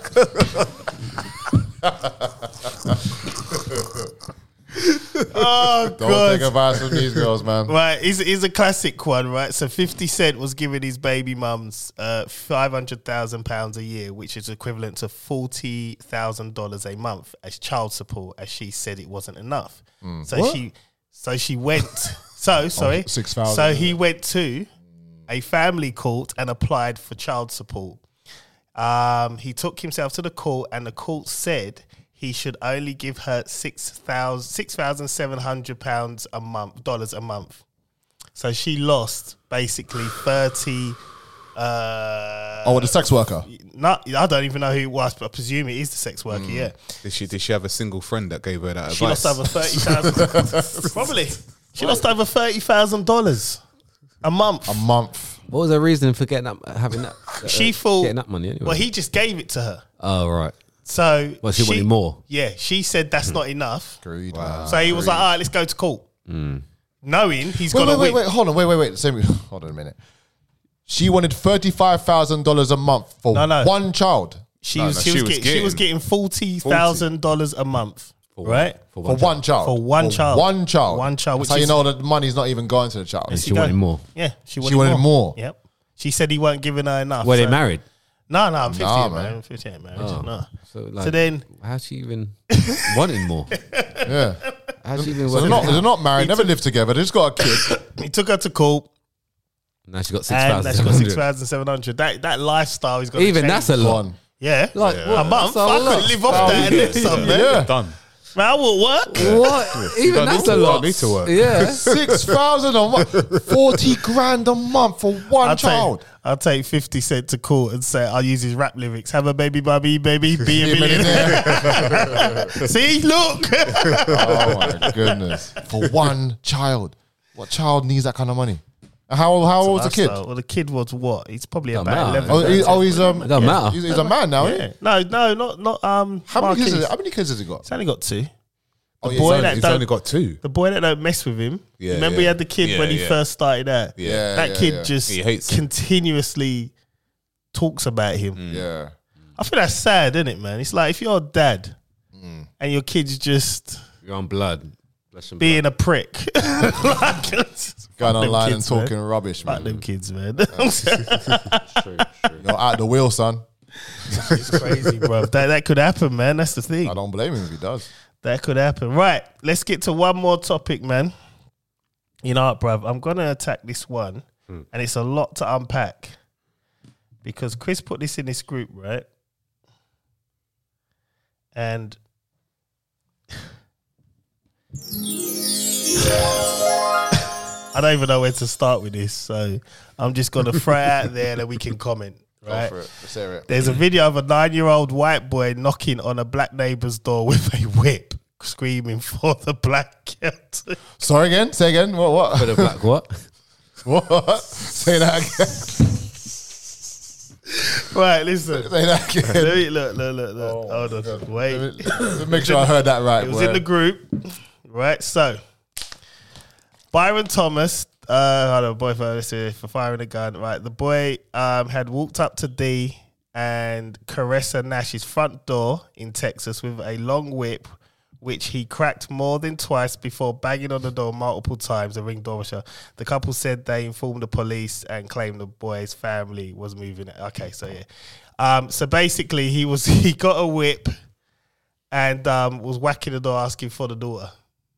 Oh, Don't God. take advice from these girls, man. Right, here's, here's a classic one, right? So fifty Cent was giving his baby mums uh, five hundred thousand pounds a year, which is equivalent to forty thousand dollars a month as child support, as she said it wasn't enough. So What? she so she went, so, sorry. six thousand. So he went to a family court and applied for child support. Um, he took himself to the court and the court said he should only give her six thousand six thousand seven hundred pounds a month, dollars a month. So she lost basically thirty. Uh, Oh, the sex worker. Not, I don't even know who it was, but I presume it is the sex worker. Yeah, Did she did she have a single friend that gave her that she advice? lost over thirty thousand. Probably, she lost over thirty thousand dollars a month. A month. What was her reason for getting up, having that? uh, She thought getting that money anyway. Well, he just gave it to her. Oh right. So Well, she wanted more. Yeah, she said that's not enough. Greed, man. So he was like, "All right, let's go to court." Knowing he's Wait, got wait, to wait, win. wait, hold on, wait, wait, wait. Same, hold on a minute. She wanted thirty-five thousand dollars a month for No, no. one child. She No, was no, she, she was, was getting, she was getting getting forty thousand dollars a month, right? For For one child. For one child. One child. One child, That's which how you is- know that the money's not even going to the child. And she go. wanted more. Yeah, she wanted, She wanted more. Yep. She said he weren't giving her enough. Were they so- married? No, no, I'm fifty, Nah, man. man. I'm fifty, ain't married. Oh. No. So, like, So then how's she even wanting more? Yeah. How's she even So they're wanting not, more? they're not married, never lived together. They just got a kid. he took her to court, Now she got six and thousand. now she got six thousand seven hundred. That that lifestyle he's got. Even to that's a change. lot. Gone. Yeah, Like, a what? month. That's a I lot. couldn't live off that and then some, man. Yeah. Done. Man, I will work. What? Even don't that's need a to- lot. don't need to work. Yeah. Six thousand a month. Forty grand a month for one I'll child. take, I'll take fifty Cent to court and say, I'll use his rap lyrics. Have a baby, baby, baby, be a millionaire. See, look. Oh my goodness. For one child. What child needs that kind of money? How how old was the kid? Well, the kid was what? He's probably Don't about matter. eleven. Oh, he, oh he's um It don't matter. he's, he's a man now, isn't Yeah. he? No, no, not not um. How many kids? Marquise. Is, how many kids has he got? He's only got two. Oh, The yeah, boy he's that only- He's don't- only got two. The boy that don't mess with him. Yeah, Remember yeah. he had the kid Yeah, when he yeah. first started out. Yeah. that yeah, kid yeah. just He hates him. continuously talks about him. Yeah. I feel that's sad, isn't it, man? It's like if you're a dad and your kid's just You're on blood. Flesh and being a prick, like, Going them online kids, and man. talking rubbish, Fuck man. them kids, man. blood. True, true. You're out the wheel, son. It's crazy, bro. That that could happen, man. That's the thing. I don't blame him if he does. That could happen. Right. Let's get to one more topic, man. You know what, bruv? I'm gonna attack this one, and it's a lot to unpack because Chris put this in this group, right? And I don't even know where to start with this, so I'm just gonna throw it out there that we can comment. Right? Go for it. Let's hear it. There's a video of a nine-year-old white boy knocking on a black neighbor's door with a whip, screaming for the black girl. to- Sorry again. Say again. What? What? For the black what? What? Say that again. Right, listen. Say that again. Let me look, look, look, look. Hold on, wait. Let me- let me make sure I heard that right. It was boy. in the group, right? So, Byron Thomas, uh, hold on, boy, for, let's see, for firing a gun, right? The boy um, had walked up to D and Caressa Nash's front door in Texas with a long whip, which he cracked more than twice before banging on the door multiple times. The ring door was shut. The couple said they informed the police and claimed the boy's family was moving. Okay, so yeah. Um, so basically, he was he got a whip and um, was whacking the door asking for the daughter.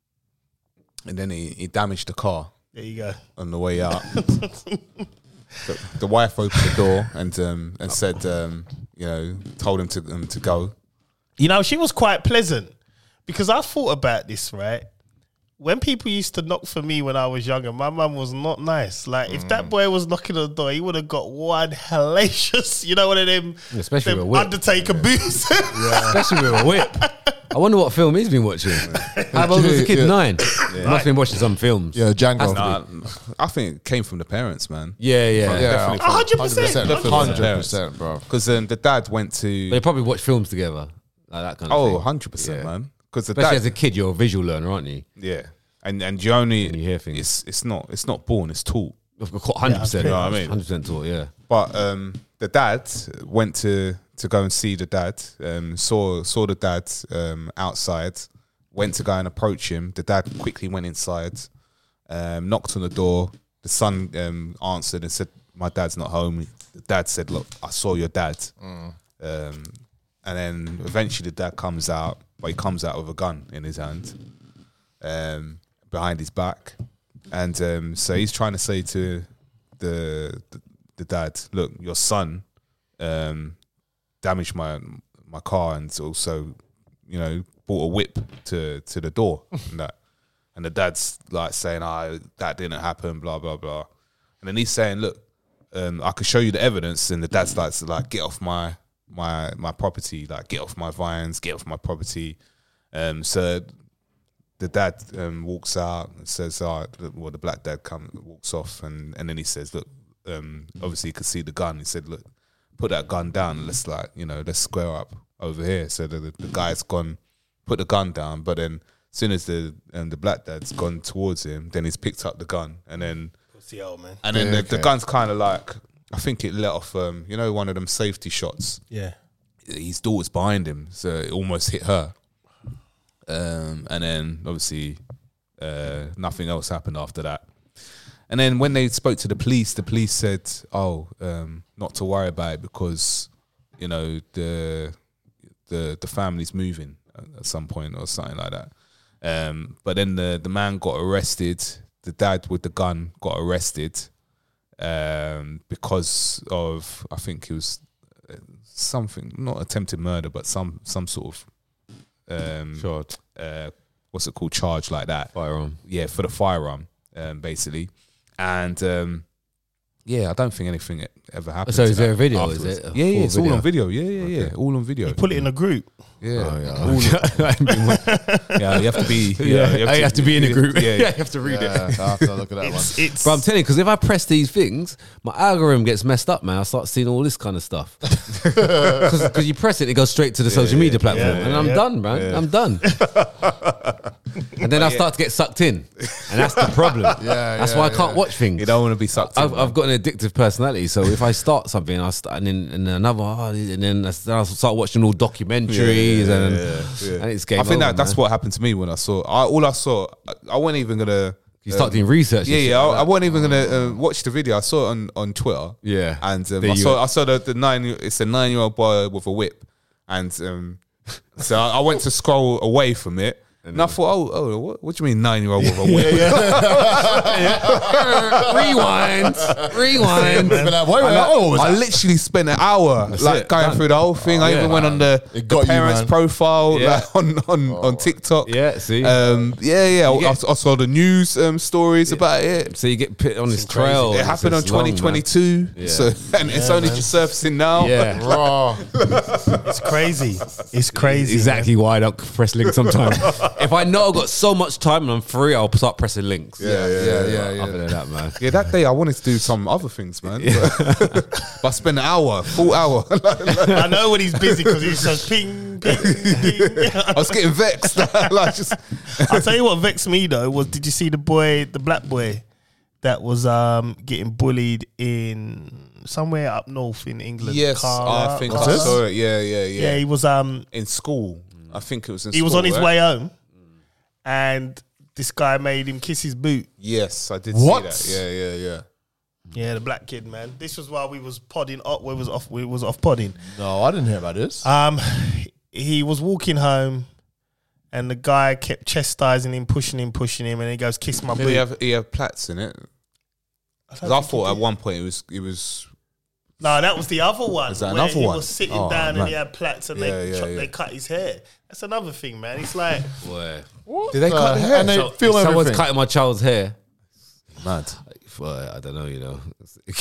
And then he, he damaged the car There you go. on the way out. the, the wife opened the door and um, and said, um, you know, told him to um, to go. You know, she was quite pleasant because I thought about this, right? When people used to knock for me when I was younger, my mum was not nice. Like, if that boy was knocking on the door, he would have got one hellacious, you know, one of them, Especially them with a whip. Undertaker boots. Especially with a whip. I wonder what film he's been watching. How old was the kid? Yeah. Nine. He must have been watching some films. Yeah, Django. Nah, I think it came from the parents, man. Yeah, yeah. Yeah, Definitely one hundred percent. Hundred percent, bro. Because um, the dad went to They probably watch films together. Like that kind of oh, thing. one hundred percent, Yeah. man. Because the Especially dad, as a kid, you're a visual learner, aren't you? yeah, and and you only When you hear things. it's it's not it's not born, it's taught. one hundred percent. You know what I mean? one hundred percent taught, yeah. But um, the dad went to to go and see the dad. Um, saw saw the dad um, outside. Went to go and approach him. The dad quickly went inside, um, knocked on the door. The son um, answered and said, "My dad's not home." The dad said, "Look, I saw your dad." Um, and then eventually the dad comes out, but he comes out with a gun in his hand, um, behind his back, and um, so he's trying to say to the the, the dad, "Look, your son um, damaged my my car and also, you know, brought a whip to to the door and that." and the dad's like saying, "Ah, that didn't happen," blah blah blah, and then he's saying, "Look, um, I can show you the evidence," and the dad starts to like, "Get off my my my property, like get off my vines, get off my property." Um, so the dad um, walks out and says, "Oh, well, the black dad comes, walks off," and and then he says, "Look, um, obviously you can see the gun." He said, "Look, put that gun down. Let's like, you know, let's square up over here." So the, the, the guy's gone, put the gun down, but then as soon as the um, the black dad's gone towards him, then he's picked up the gun, and then the old man. and then Yeah, the, okay. the gun's kind of like, I think it let off, um, you know, one of them safety shots. Yeah. His daughter's behind him, so it almost hit her. Um, and then obviously uh, nothing else happened after that. And then when they spoke to the police, the police said, "Oh, um, not to worry about it because you know the the the family's moving at some point or something like that." Um, but then the the man got arrested. The dad with the gun got arrested um, because of, I think it was something, not attempted murder, but some some sort of um, Sure. uh, what's it called, charge like that. Firearm. Yeah, for the firearm, um, basically. And um, yeah, I don't think anything ever happened. So to is there that a video? afterwards. Is it a Yeah, yeah, full it's all on video. Yeah, yeah, yeah, all on video. You put it in a group. Yeah, Oh, yeah. All- yeah. You have to be. Yeah, Yeah, you have to be in a group. Yeah, you have to read Yeah, it. I have to look at that one. It's, it's But I'm telling you, because if I press these things, my algorithm gets messed up, man. I start seeing all this kind of stuff. Because you press it, it goes straight to the social media platform, yeah, and I'm yeah. done, man. I'm done. And then I start to get sucked in, and that's the problem. Yeah, that's yeah, why I can't yeah. watch things. You don't want to be sucked in. I've, I've got an addictive personality, so if I start something, I start, and then and then another, oh, and then I start watching all documentaries, Yeah, and, yeah, yeah. and it's game I think over, that that's man. what happened to me when I saw. I, all I saw, I, I wasn't even gonna. You start um, doing research. and Yeah, shit yeah. like I, I that. wasn't even gonna uh, watch the video. I saw it on, on Twitter. Yeah. and um, There I you saw go. I saw the, the nine. It's a nine year old boy with a whip, and um, so I, I went to scroll away from it. And I thought, oh, oh, what, what do you mean nine year old with a whip? rewind, rewind. But like, wait, wait, And I, oh, was I that- literally spent an hour like it, going done. through the whole thing. I Yeah. even went on the, It the got you, parents' man. profile Yeah. like, on on, on TikTok. Yeah, see? um, yeah, yeah. I, get- I saw the news um, stories about it. So you get put on this trail. It and happened on it's long, twenty man. twenty-two, Yeah. so and it's only just surfacing now. Yeah. Raw. it's crazy. It's crazy. Exactly why I don't press links sometimes. If I know I've got so much time and I'm free, I'll start pressing links. Yeah, yeah, yeah, yeah, yeah. Other than that, man. Yeah, that day I wanted to do some other things, man. But, but I spent an hour, full hour. I know when he's busy because he says ping, ping, ping. I was getting vexed. like just, I'll tell you what vexed me though was, did you see the boy, the black boy that was um getting bullied in somewhere up north in England? yes, Cara- I think What's I this? saw it. Yeah, yeah, yeah. Yeah, he was um in school. I think it was in he school. was on his right? way home, and this guy made him kiss his boot. Yes, I did What? see that. Yeah, yeah, yeah. Yeah, the black kid, man. This was while we was podding up. We was off. We was off podding. No, I didn't hear about this. Um, he was walking home, and the guy kept chastising him, pushing him, pushing him, and he goes, "Kiss my Did boot." he have he have plaits in it? I 'Cause don't I think thought he at did. one point it was it was No, that was the other one. Is that where another he one? was sitting Oh, down and man. he had plaits, and Yeah, they yeah, chop, yeah. they cut his hair. That's another thing, man. It's like Boy. What Did they cut the hair? And they So, film if someone's everything. cutting my child's hair. mad. Well, I don't know, you know.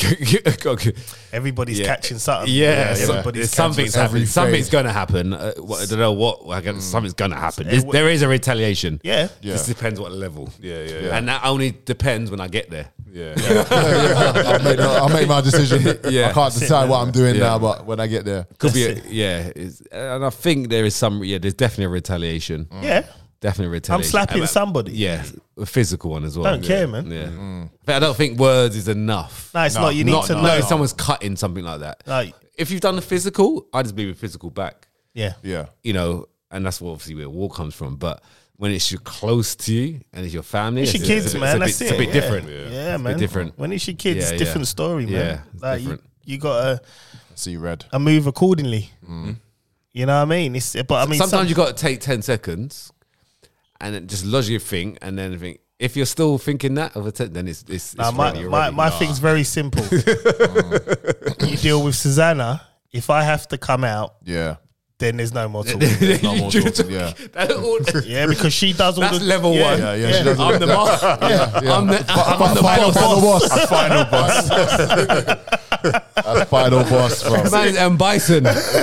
everybody's Yeah. catching something. Yeah, so everybody's something's catching happening. every Something's phase. going to happen. Uh, what, I don't know what. I can, Something's going to happen. There's- w- there is a retaliation. Yeah. Yeah. Just depends what level. Yeah, yeah, yeah. And that only depends when I get there. Yeah. I'll, make, I'll make my decision. Yeah. I can't decide what I'm doing Yeah. now, but when I get there. Could be, a, That's yeah. It's, and I think there is some, yeah. There's definitely a retaliation. Yeah. Definitely retaliation. I'm slapping And, uh, somebody. Yeah, a physical one as well. Don't yeah. care, man. Yeah, but I don't think words is enough. No, it's No, not. You need not to not know. if someone's cutting something like that. Like, If you've done the physical, I just believe in physical back. yeah. Yeah. You know, and that's what obviously where war comes from. But when it's your close to you and it's your family, It's your it's a- kids, it's a bit- man. It's That's a it. bit, it's a bit yeah. different. Yeah, It's a man. bit different. When it's your kids, Yeah, it's yeah. different story, man. Yeah, it's like different. You, you got to See red. uh, move accordingly. You know what I mean? It's, but I mean, Sometimes some- you got to take ten seconds and then just logically think, and then think. If you're still thinking that of a ten, then it's it's, it's Nah, my ready, you're my, ready. my thing's very simple. You deal with Susanna. If I have to come out, Yeah. then there's no more talking. No more talking, yeah. That's all- Yeah, because she does all That's the level yeah, one. Yeah, yeah, she does I'm the boss. Yeah, yeah. I'm the, I'm Fi- the final, boss. final boss. Final boss. That's final boss, bro. Man, and Bison.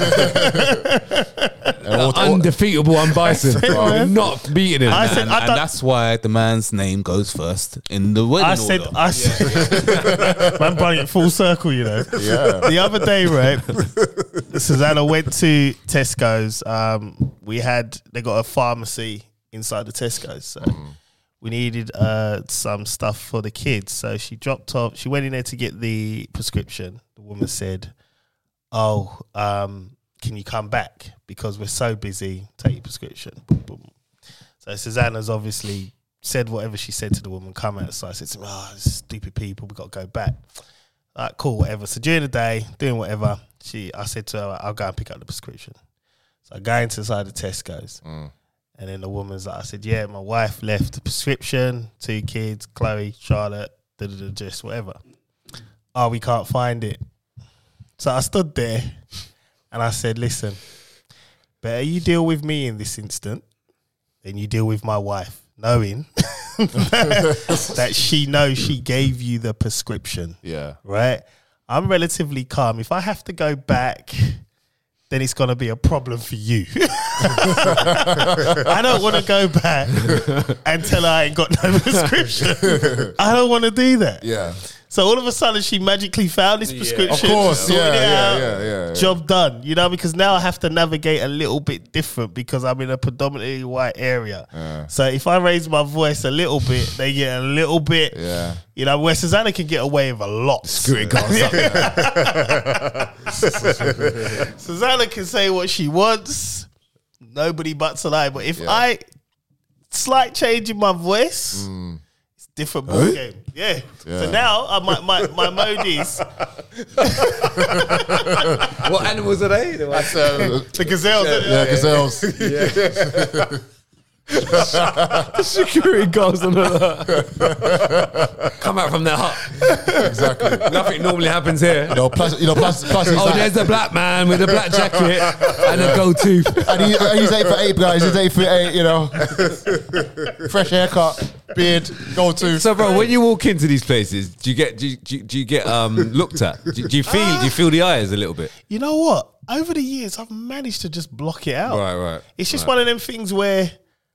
And all- all- Undefeatable and Bison. Bro, not beating him. I said, and, I and don't- that's why the man's name goes first in the wedding I said, order. I said, man, bring it full circle, you know. Yeah. The other day, right, Susanna went to Tesco's. Um, we had, they got a pharmacy inside the Tesco's. So we needed uh, some stuff for the kids. So she dropped off, she went in there to get the prescription. The woman said, oh, um, can you come back? Because we're so busy, take your prescription. Boom, boom. So Susanna's obviously said whatever she said to the woman, come outside. I said to me, oh, stupid people, we got to go back. All right, cool, whatever. So during the day, doing whatever, she, I said to her, I'll go and pick up the prescription. So I go into inside the Tesco's. Mm. And then the woman's like, I said, yeah, my wife left the prescription, two kids, Chloe, Charlotte, da da da, just whatever. Oh, we can't find it. So I stood there and I said, listen, better you deal with me in this instant than you deal with my wife, knowing that she knows she gave you the prescription, Yeah. right? I'm relatively calm. If I have to go back, then it's going to be a problem for you. I don't want to go back and tell her I ain't got no prescription. I don't want to do that. Yeah. So all of a sudden, she magically found this prescription. Of course. sorted Yeah, it yeah, out, yeah, yeah, yeah. Job done. You know, because now I have to navigate a little bit different because I'm in a predominantly white area. Yeah. So if I raise my voice a little bit, they get a little bit. Yeah. You know, where Susanna can get away with a lot. Screw it, Susanna can say what she wants. Nobody butts an eye. But if Yeah. I slight change in my voice, it's different ball game. Yeah. Yeah. So now uh, my, my my mode is What animals are they? That's, uh, the gazelles. yeah, gazelles. Security guards on the come out from their hut. Exactly. Nothing normally happens here. You know, plus, you know, plus, plus he's Oh, like, there's the black man with the black jacket and a gold tooth. and he, and he's eight for eight, guys. He's eight for eight, you know. Fresh haircut, beard, gold tooth. So, bro, when you walk into these places, do you get do you, do you, do you get um, looked at? Do, do you feel do you feel the eyes a little bit? You know what? Over the years, I've managed to just block it out. Right, right. It's just right. one of them things where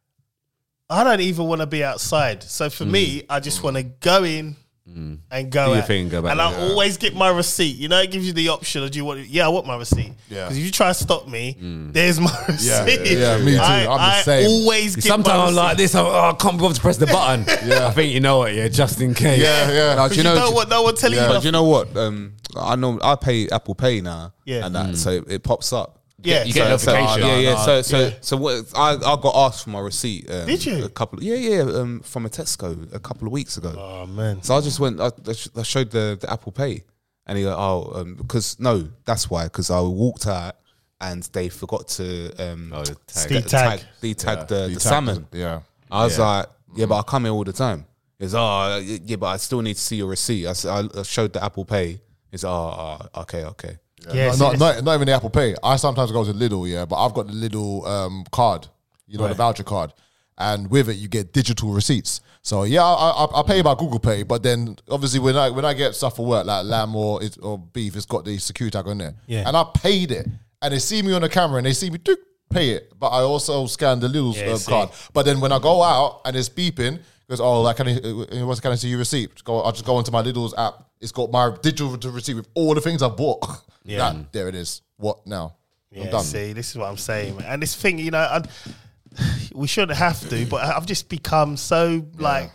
I don't even want to be outside. So for me, I just want to go in and go Do your out. thing, go back, and I yeah. always get my receipt. You know, it gives you the option. Or do you want? Yeah, I want my receipt. Yeah. Because if you try to stop me, there's my receipt. yeah, me too. I, I'm the I same. always get Sometimes my I'm like receipt. this. I'm, oh, I can't bother to press the button. Yeah. I think you know what, yeah, just in case. Yeah, yeah. Now, do You, you know? don't want no one telling Yeah. you. But nothing. do you know what? Um, I know I pay Apple Pay now, Yeah. and that, so it pops up. Yeah. You get a So- notification. yeah, yeah. no, So, so, yeah. so what? I, I got asked for my receipt. Um, Did you? A couple. Yeah, yeah. Um, from a Tesco a couple of weeks ago. Oh man. So I just went. I, I showed the, the Apple Pay, and he go, "Oh, um, because no, that's why. Because I walked out, and they forgot to um, Oh, the tag. Steve tag. de tag the, He the tapped salmon." it. Yeah. I was Yeah. like, "Yeah, but I come here all the time." He's, "Oh, yeah, but I still need to see your receipt." I, s- I I showed the Apple Pay. He's, "Oh, oh okay, okay." Yeah. No, see, not, this- not, not even the Apple Pay. I sometimes go to Lidl, yeah, but I've got the Lidl um, card, you know, the voucher card. And with it, you get digital receipts. So, yeah, I, I, I pay by Google Pay, but then obviously when I when I get stuff for work, like lamb or, it, or beef, it's got the security tag on there. Yeah. And I paid it. And they see me on the camera and they see me do pay it. But I also scan the Lidl Yeah, uh, see. card. But then when I go out and it's beeping, because oh, like, can I, uh, what's can I see your receipt? Go, I'll just go into my Lidl's app. It's got my digital receipt with all the things I bought. Yeah. That, there it is. What now? I'm Yeah, done. see, this is what I'm saying, man. And this thing, you know, I, we shouldn't have to, but I've just become so like,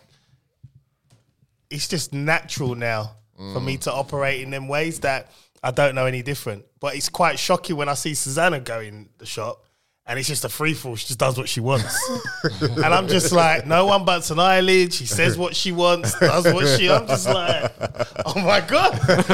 it's just natural now for me to operate in them ways that I don't know any different. But it's quite shocking when I see Susanna go in the shop and it's just a free fall. She just does what she wants. And I'm just like, no one butts an eyelid. She says what she wants, does what she, I'm just like, oh my God.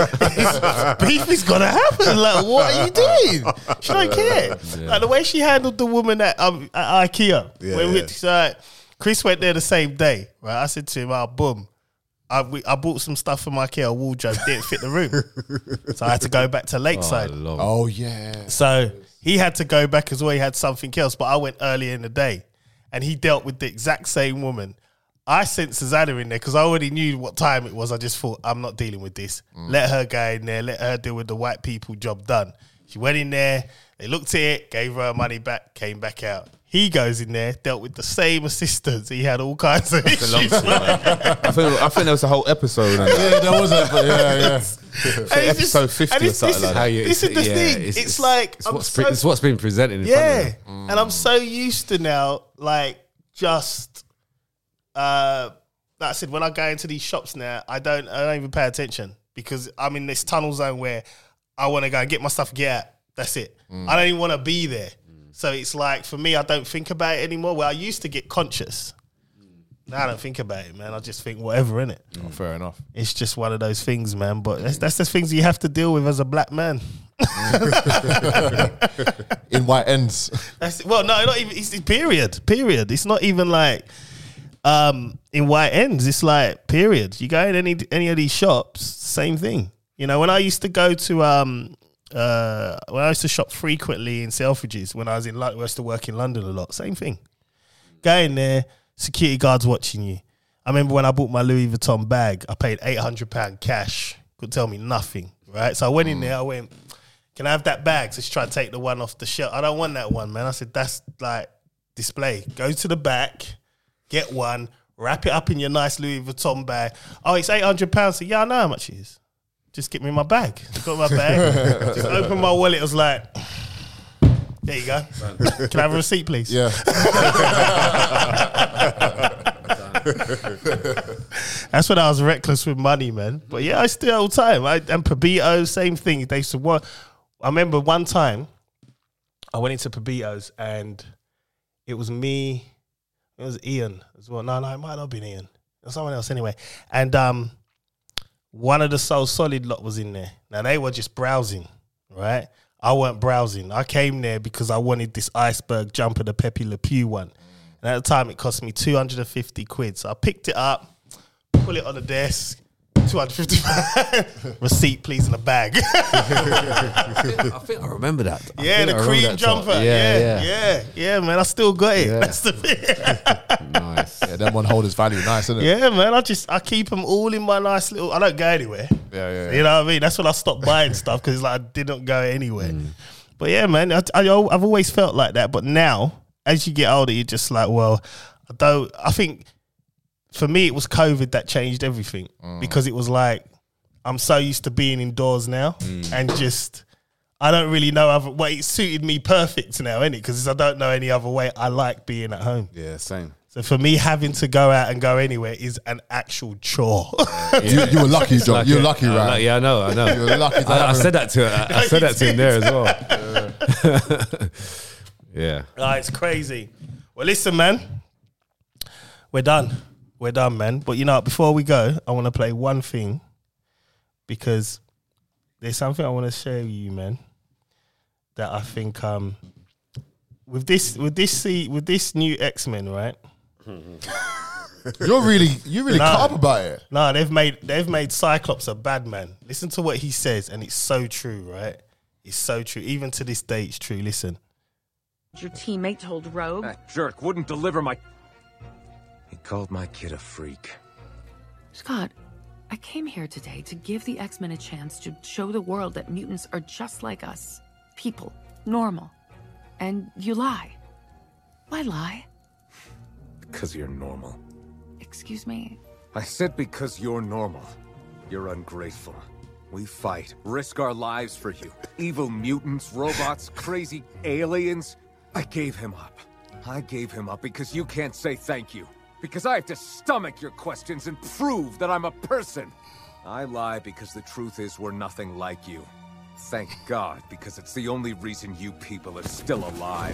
Beef is going to happen. Like, what are you doing? She don't care. Like the way she handled the woman at, um, at IKEA. Yeah, when we, yeah. so, like, Chris went there the same day, right? I said to him, oh, boom. I, we, I bought some stuff from IKEA wardrobe, didn't fit the room. So I had to go back to Lakeside. Oh, Oh yeah. So he had to go back as well. He had something else, but I went earlier in the day and he dealt with the exact same woman. I sent Susanna in there because I already knew what time it was. I just thought, I'm not dealing with this. Mm. Let her go in there. Let her deal with the white people job done. She went in there. They looked at it, gave her her money back, came back out. He goes in there, dealt with the same assistants. He had all kinds of issues. I think I think there was a whole episode. On Yeah, that. there was a yeah, yeah. Episode just- fifty and or it's- something this like is- that. you- This is the yeah, thing. it's- It's, it's- like It's I'm what's, so- pre- it's what's been presented in front of yeah, them. and I'm so used to now, like just, uh, like I said, when I go into these shops now, I don't, I don't even pay attention because I'm in this tunnel zone where I want to go and get my stuff, and get out. That's it. I don't even want to be there. So it's like for me, I don't think about it anymore. Well, I used to get conscious. Now I don't think about it, man. I just think whatever, innit? Oh, fair enough. It's just one of those things, man. But that's that's the things you have to deal with as a black man. In white ends. That's well, no, not even. It's period. Period. It's not even like um, in white ends. It's like period. You go in any any of these shops, same thing. You know, when I used to go to um, uh, when I used to shop frequently in Selfridges when I was in London, I used to work in London a lot. Same thing. Go in there, security guards watching you. I remember when I bought my Louis Vuitton bag, I paid eight hundred pound cash. Could tell me nothing, right? So I went in there. I went, "Can I have that bag?" So she tried to take the one off the shelf. I don't want that one, man. I said, "That's like display. Go to the back, get one, wrap it up in your nice Louis Vuitton bag." "Oh, it's eight hundred pounds. So yeah, I know how much it is. Just get me my bag." I got my bag. Just opened my wallet. I was like, "There you go. Can I have a receipt, please?" Yeah. That's when I was reckless with money, man. But yeah, I still all the time. I, and Pabito's, same thing. They used to work. I remember one time I went into Pabito's and it was me, it was Ian as well. No, no, it might not have been Ian. It was someone else anyway. And um, one of the Soul Solid lot was in there. Now they were just browsing, right? I weren't browsing. I came there because I wanted this iceberg jumper, the Pepe Le Pew one. And at the time, it cost me two hundred fifty quid. So I picked it up, put it on the desk, two hundred fifty receipt, please, in a bag. I think I remember that. I Yeah, think the I remember cream that jumper. top. Yeah, Yeah, yeah, yeah, man. I still got it. Yeah. That's the thing. yeah. Nice. Yeah, that one hold its value nice, isn't it? Yeah, man. I just, I keep them all in my nice little, I don't go anywhere. Yeah, yeah, yeah. You know what I mean? That's when I stopped buying stuff because like I didn't go anywhere. But yeah, man, I, I, I've always felt like that. But now, as you get older, you're just like, well, I don't, I think for me, it was COVID that changed everything because it was like, I'm so used to being indoors now and just, I don't really know other, well, it suited me perfect now, innit? Because I don't know any other way. I like being at home. Yeah, same. So for me, having to go out and go anywhere is an actual chore. You, you were lucky, John. Like You're it. lucky, Uh, right? like- yeah, I know, I know. You were lucky. To I, I have said that to her. I, I said that to him there as well. Yeah. Ah, it's crazy. Well, listen, man. We're done. We're done, man. But you know, before we go, I want to play one thing because there's something I want to share with you, man. That I think um with this with this see with this new X-Men, right? You're really, you really No. cut up about it. No, they've made they've made Cyclops a bad man. Listen to what he says, and it's so true, right? It's so true. Even to this day, it's true. Listen. Your teammate told Rogue. That jerk wouldn't deliver my... He called my kid a freak. Scott, I came here today to give the X-Men a chance to show the world that mutants are just like us. People. Normal. And you lie. Why lie? Because you're normal. Excuse me. I said because you're normal. You're ungrateful. We fight, risk our lives for you. Evil mutants, robots, crazy aliens. I gave him up. I gave him up because you can't say thank you. Because I have to stomach your questions and prove that I'm a person. I lie because the truth is we're nothing like you. Thank God, because it's the only reason you people are still alive.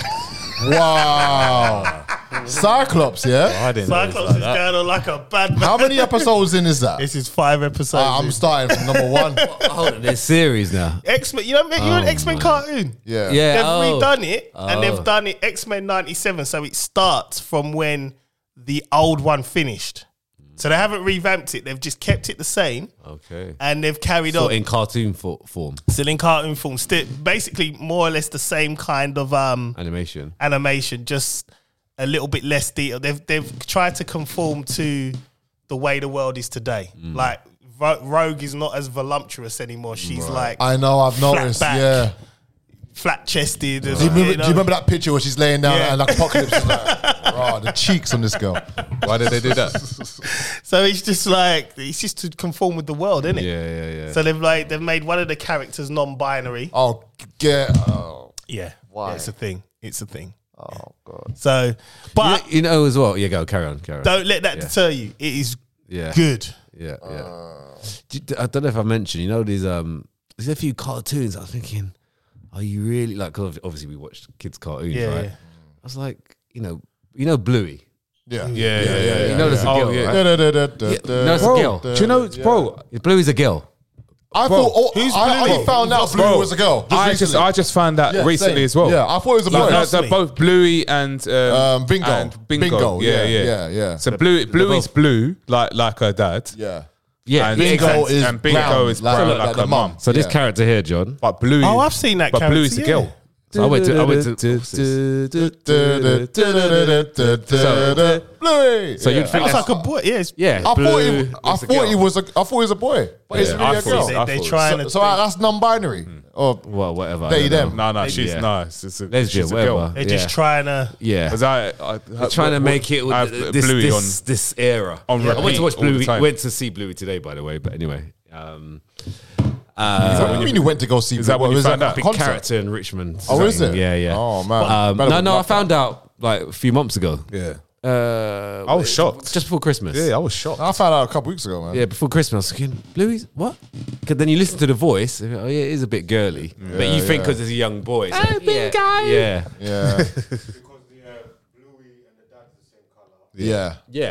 Wow. Cyclops, yeah? I didn't know it was Cyclops like is that. going on like a bad man. How many episodes in is that? This is five episodes. Uh, I'm in. starting from number one. Hold on, there's series now. X-Men. You know, you know an Oh, X-Men man. cartoon. Yeah. Yeah. They've oh. redone it, and Oh. they've done it X-Men ninety-seven. So it starts from when the old one finished. So they haven't revamped it. They've just kept it the same. Okay. And they've carried So on. in cartoon fo- form, Still in cartoon form. Still basically more or less the same kind of um, animation. animation, just a little bit less detail. They've they've tried to conform to the way the world is today. Mm. Like Ro- Rogue is not as voluptuous anymore. She's like I know, I've Flat noticed. back. Yeah. flat chested. Do you, remember, do you remember that picture where she's laying down Yeah. and like Apocalypse is like, oh, the cheeks on this girl. Why did they do that? So it's just like it's just to conform with the world, isn't it? Yeah, yeah, yeah. So they've like they've made one of the characters non-binary. Oh, get. Oh, Yeah, Why? Yeah, it's a thing. It's a thing. oh God. So, but you, you know as well. Yeah, go carry on, carry on. don't let that Yeah. deter you. It is Yeah, good. Yeah, yeah. Do you- I don't know if I mentioned. You know, there's um, there's a few cartoons. I was thinking, are you really like? Cause obviously, we watched kids' cartoons, Yeah, right? yeah. I was like, you know, you know, Bluey. Yeah. Yeah, yeah, yeah. You know, there's a girl, yeah. right? Da, da, da, da, da, Yeah, da, no, it's a da, girl. da, Do you know, yeah. bro? Bluey's a girl. I Bro, thought oh, who's I, I Blue? found out Blue Bro, was a girl. Just I just, recently. I just found that Yeah, recently same. as well. Yeah, I thought it was a boy. Like, they're, Trust they're me. both Bluey and um, Um, Bingo. and Bingo. Bingo, Yeah, yeah, yeah, yeah, yeah. So Blue, Bluey's both- blue, like like her dad. yeah. Yeah, And yeah, Bingo exactly. is and Bingo brown, is like- brown like like, the her mum. mum. So this Yeah. character here, John. But Bluey. Oh, I've seen that But character, Bluey's a yeah. girl. So I went to, I went to. Bluey. So Yeah. you'd think That's that's like a boy. Yeah, it's, yeah. I thought Blue, he, I it's a thought he girl. was a, I thought he was a boy, but it's Yeah, really I a thought girl. so. they, I they're thought- trying So, to. so that's non-binary. Or Well, whatever. I They, don't them. know. No, no, she's Yeah. no. It's, it's a, Lesbian, she's a whatever. girl. they're Yeah. just trying to. Yeah. Because I, I They're trying to make it I have with this Bluey this, this era. on I went repeat to watch all the Bluey. time. Went to see Bluey today, by the way. But anyway, um, what do you mean you went to go see? Is that when you was found that out? big concert? character in Richmond. Oh, is it? Yeah, yeah. Oh man. Um, Better no, no, I not found out like a few months ago. Yeah. Uh, I was shocked. just before Christmas. Yeah, I was shocked. I found out a couple weeks ago, man. Yeah, before Christmas, I was thinking, Bluey's what? Because then you listen to the voice. Oh, yeah, it is a bit girly. but you think yeah. because it's a young boy. So, oh, big guy. Yeah. Yeah. Yeah. Yeah.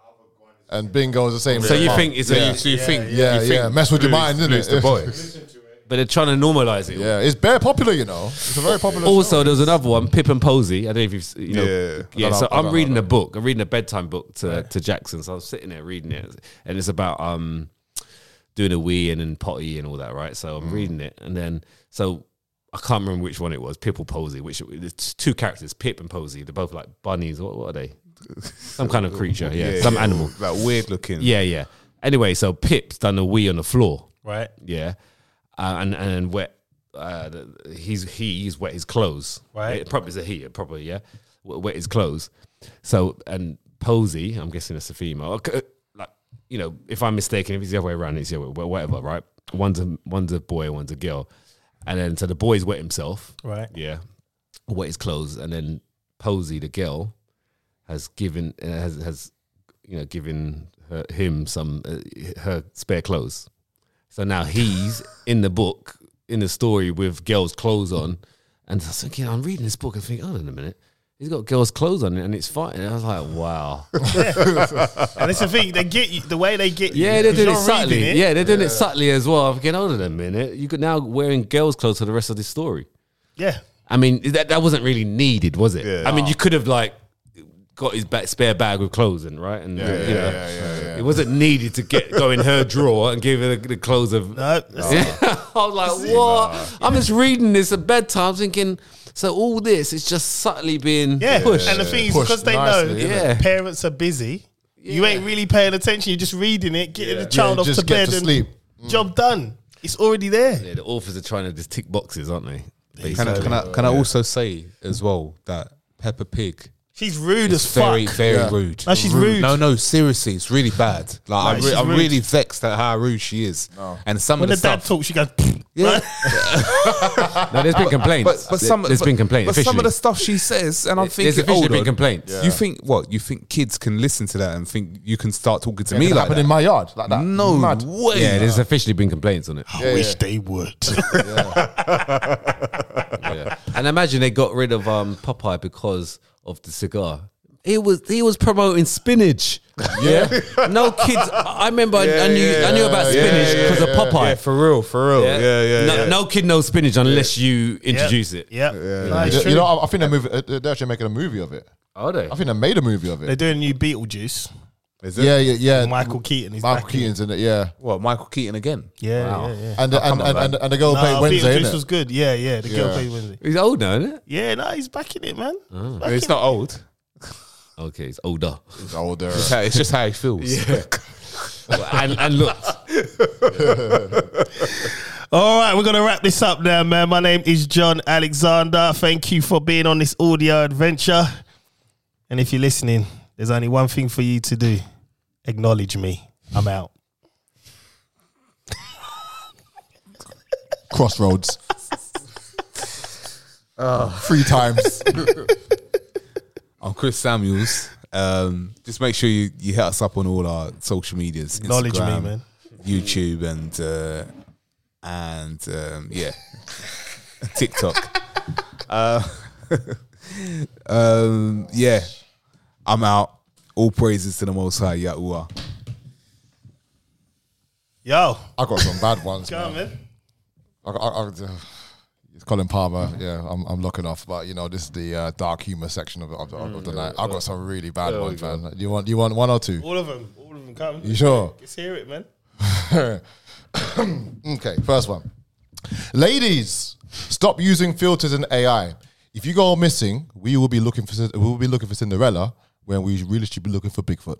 And Bingo is the same. So you mum. think it's So a. you, so you think, Yeah, you yeah. think Mess with your Bluey's- mind, isn't Bluey's it? the boy. But they're trying to normalize it. Yeah, it's very popular, you know. It's a very popular. Also, show. there was another one, Pip and Posy. I don't know if you've, s- you know, Yeah. yeah. I don't So know, I I'm don't reading know. a book. I'm reading a bedtime book to to Jackson. So I was sitting there reading it, and it's about um doing a wee and then potty and all that, right? So I'm reading it, and then so I can't remember which one it was, Pip or Posy. Which it's two characters, Pip and Posy. They're both like bunnies. What, what are they? Some kind of creature, yeah, some animal. Like weird looking. Yeah, yeah. Anyway, so Pip's done a wee on the floor. Right. Yeah, uh, and and wet. Uh, the- he's he's wet his clothes. Right. It probably is a he. Probably yeah. W- Wet his clothes. So and Posy, I'm guessing it's a female. Okay, like you know, if I'm mistaken, if it's the other way around, it's the other way, whatever. Right. One's a one's a boy, one's a girl, and then so the boy's wet himself. Right. Yeah. Wet his clothes, and then Posy, the girl, has given uh, has has you know given her, him some uh, her spare clothes. So now he's in the book, in the story with girls' clothes on. And I was thinking, I'm reading this book and thinking, hold on a minute. He's got girls' clothes on and it's fine. And I was like, wow. And it's the thing, they get you, the way they get you. Yeah, they're 'cause doing it you're subtly. reading it. Yeah, they're doing it subtly as well. I'm thinking, hold on a minute. You could now wearing girls' clothes for the rest of this story. Yeah. I mean, that that wasn't really needed, was it? Yeah. I mean, you could have like got his back, spare bag with clothes in, right? And Yeah, you yeah, know, yeah, yeah, yeah. it wasn't needed to get go in her drawer and give her the, the clothes of. No, that's- I was like, what? I'm just reading this at bedtime, thinking. So all this is just subtly being yeah. pushed. And the thing is, Pushed because they nicely, know isn't it? Yeah. parents are busy, you ain't really paying attention. You're just reading it, getting the child Yeah, off just to get bed to and sleep. job done. It's already there. Yeah, the authors are trying to just tick boxes, aren't they? Can I, can I, can I also say as well that Peppa Pig She's rude is as very, fuck. very Yeah. rude. No, she's rude. No, no, seriously, it's really bad. Like No, I'm, re- she's I'm rude. really vexed at how rude she is. And some When of the the dad stuff. talks, she goes, Yeah. No, there's been complaints. But, but some, there's but, been complaints. But some officially. of the stuff she says, and I'm There's thinking, officially hold been on. complaints. You think what? You think kids can listen to that and think you can start talking to It me could like happen that? in my yard like that. No Mad. way. Yeah, there's officially been complaints on it. I wish they would. Yeah. And imagine they got rid of um, Popeye because of the cigar. He was he was promoting spinach. Yeah, no kids. I remember I, I knew I knew about spinach yeah, because yeah, of Popeye. Yeah, for real, for real. Yeah, yeah, no, yeah. no kid knows spinach unless you introduce it. Yeah. No, it's You true. know, I I think they're, movie, uh, they're actually making a movie of it. Are they? I think they made a movie of They're it. doing a new Beetlejuice. Is it? Yeah, yeah, yeah. Michael Keaton is Michael back in Keaton's in it. Yeah, What, Michael Keaton again? Yeah, Wow. yeah, yeah. and the, and, and, and and the girl played Nah, Wednesday. Beetlejuice Innit? was good. Yeah, yeah. The girl Yeah. played Wednesday. He's old now, isn't it? Yeah, no, he's back in it, man. Oh. I mean, it's not old. Okay, he's older. He's older. It's, how, it's just how he feels. and, and look, All right, we're going to wrap this up now, man. My name is John Alexander. Thank you for being on this audio adventure. And if you're listening, there's only one thing for you to do. Acknowledge me. I'm out. Crossroads. Three times. I'm Chris Samuels. Um, just make sure you, you hit us up on all our social medias. Acknowledge me, Instagram, man. YouTube, and uh, and um, yeah, TikTok. uh, um, yeah, I'm out. All praises to the Most High, Yahuwah. Yo. I got some bad ones. Come on, man. man. I, I, I, it's Colin Palmer. Yeah, I'm I'm looking off, but you know this is the uh, dark humor section of, of, of the night. I got some really bad There we ones, go. man. Do you want do you want one or two? All of them. All of them. Come. You sure? Let's hear it, man. Okay, first one. Ladies, stop using filters and A I. If you go missing, we will be looking for we will be looking for Cinderella when we really should be looking for Bigfoot.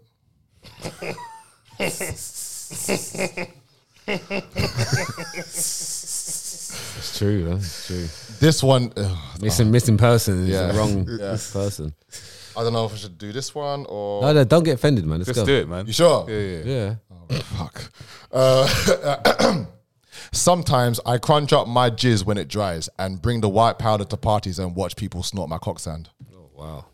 it's true, man. It's true. This one, ugh, Missing, missing person is Yeah. the wrong Yeah. person. I don't know if I should do this one or. No, no, don't get offended, man. Let's Just go. do it, man. You sure? Yeah, yeah. Yeah. Oh, fuck. Uh, sometimes I crunch up my jizz when it dries and bring the white powder to parties and watch people snort my cock sand. Oh, wow.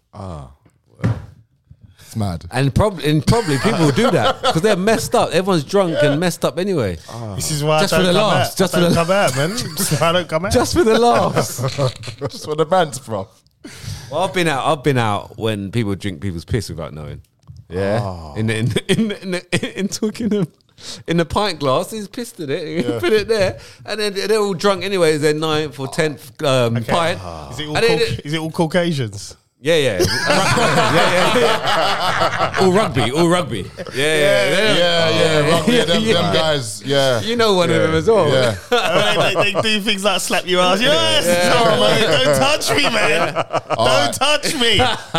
It's mad. And probably, and probably people will do that because they're messed up. Everyone's drunk and messed up anyway. This is why Just I for don't the come laughs, out. just I for don't the- come out, man. This is why I don't come out. Just for the laughs. Just where the man's from. Well, I've been out. I've been out when people drink people's piss without knowing. Yeah, in the, in the, in the, in, the, in talking them in the pint glass, he's pissed in it. He put it there, and then they're all drunk anyway. It's their ninth or tenth um, pint. Is it all, And then Cau- it- is it all Caucasians? Yeah, yeah, yeah, yeah, yeah. All rugby, all rugby. Yeah, yeah, Yeah, yeah, rugby, yeah, them, yeah. them guys, yeah. You know one of them as well. Yeah. they, they, they do things like slap your ass. Yes, no, man, don't touch me, man. Don't touch me.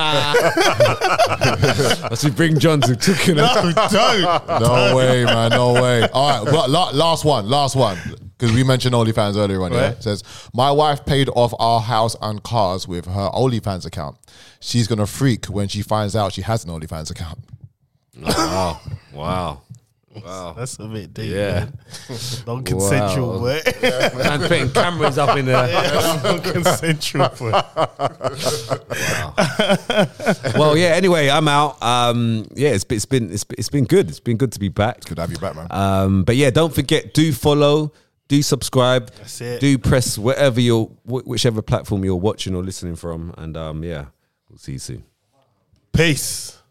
I should bring John to Tukin. No, don't. No way, man, no way. All right, but la- last one, last one. Because we mentioned OnlyFans earlier on, yeah? Right. It says, my wife paid off our house and cars with her OnlyFans account. She's going to freak when she finds out she has an OnlyFans account. Wow, wow, wow. That's a bit deep. Yeah. Man. Non-consensual, Wow. boy. Man putting cameras up in there. Non-consensual, boy. Well, yeah. Anyway, I'm out. Um, yeah, it's, it's been it's, it's been good. It's been good to be back. Good to have you back, man. Um, but yeah, don't forget, do follow, do subscribe, That's it. do press whatever you're, wh- whichever platform you're watching or listening from, and um, yeah, we'll see you soon. Peace.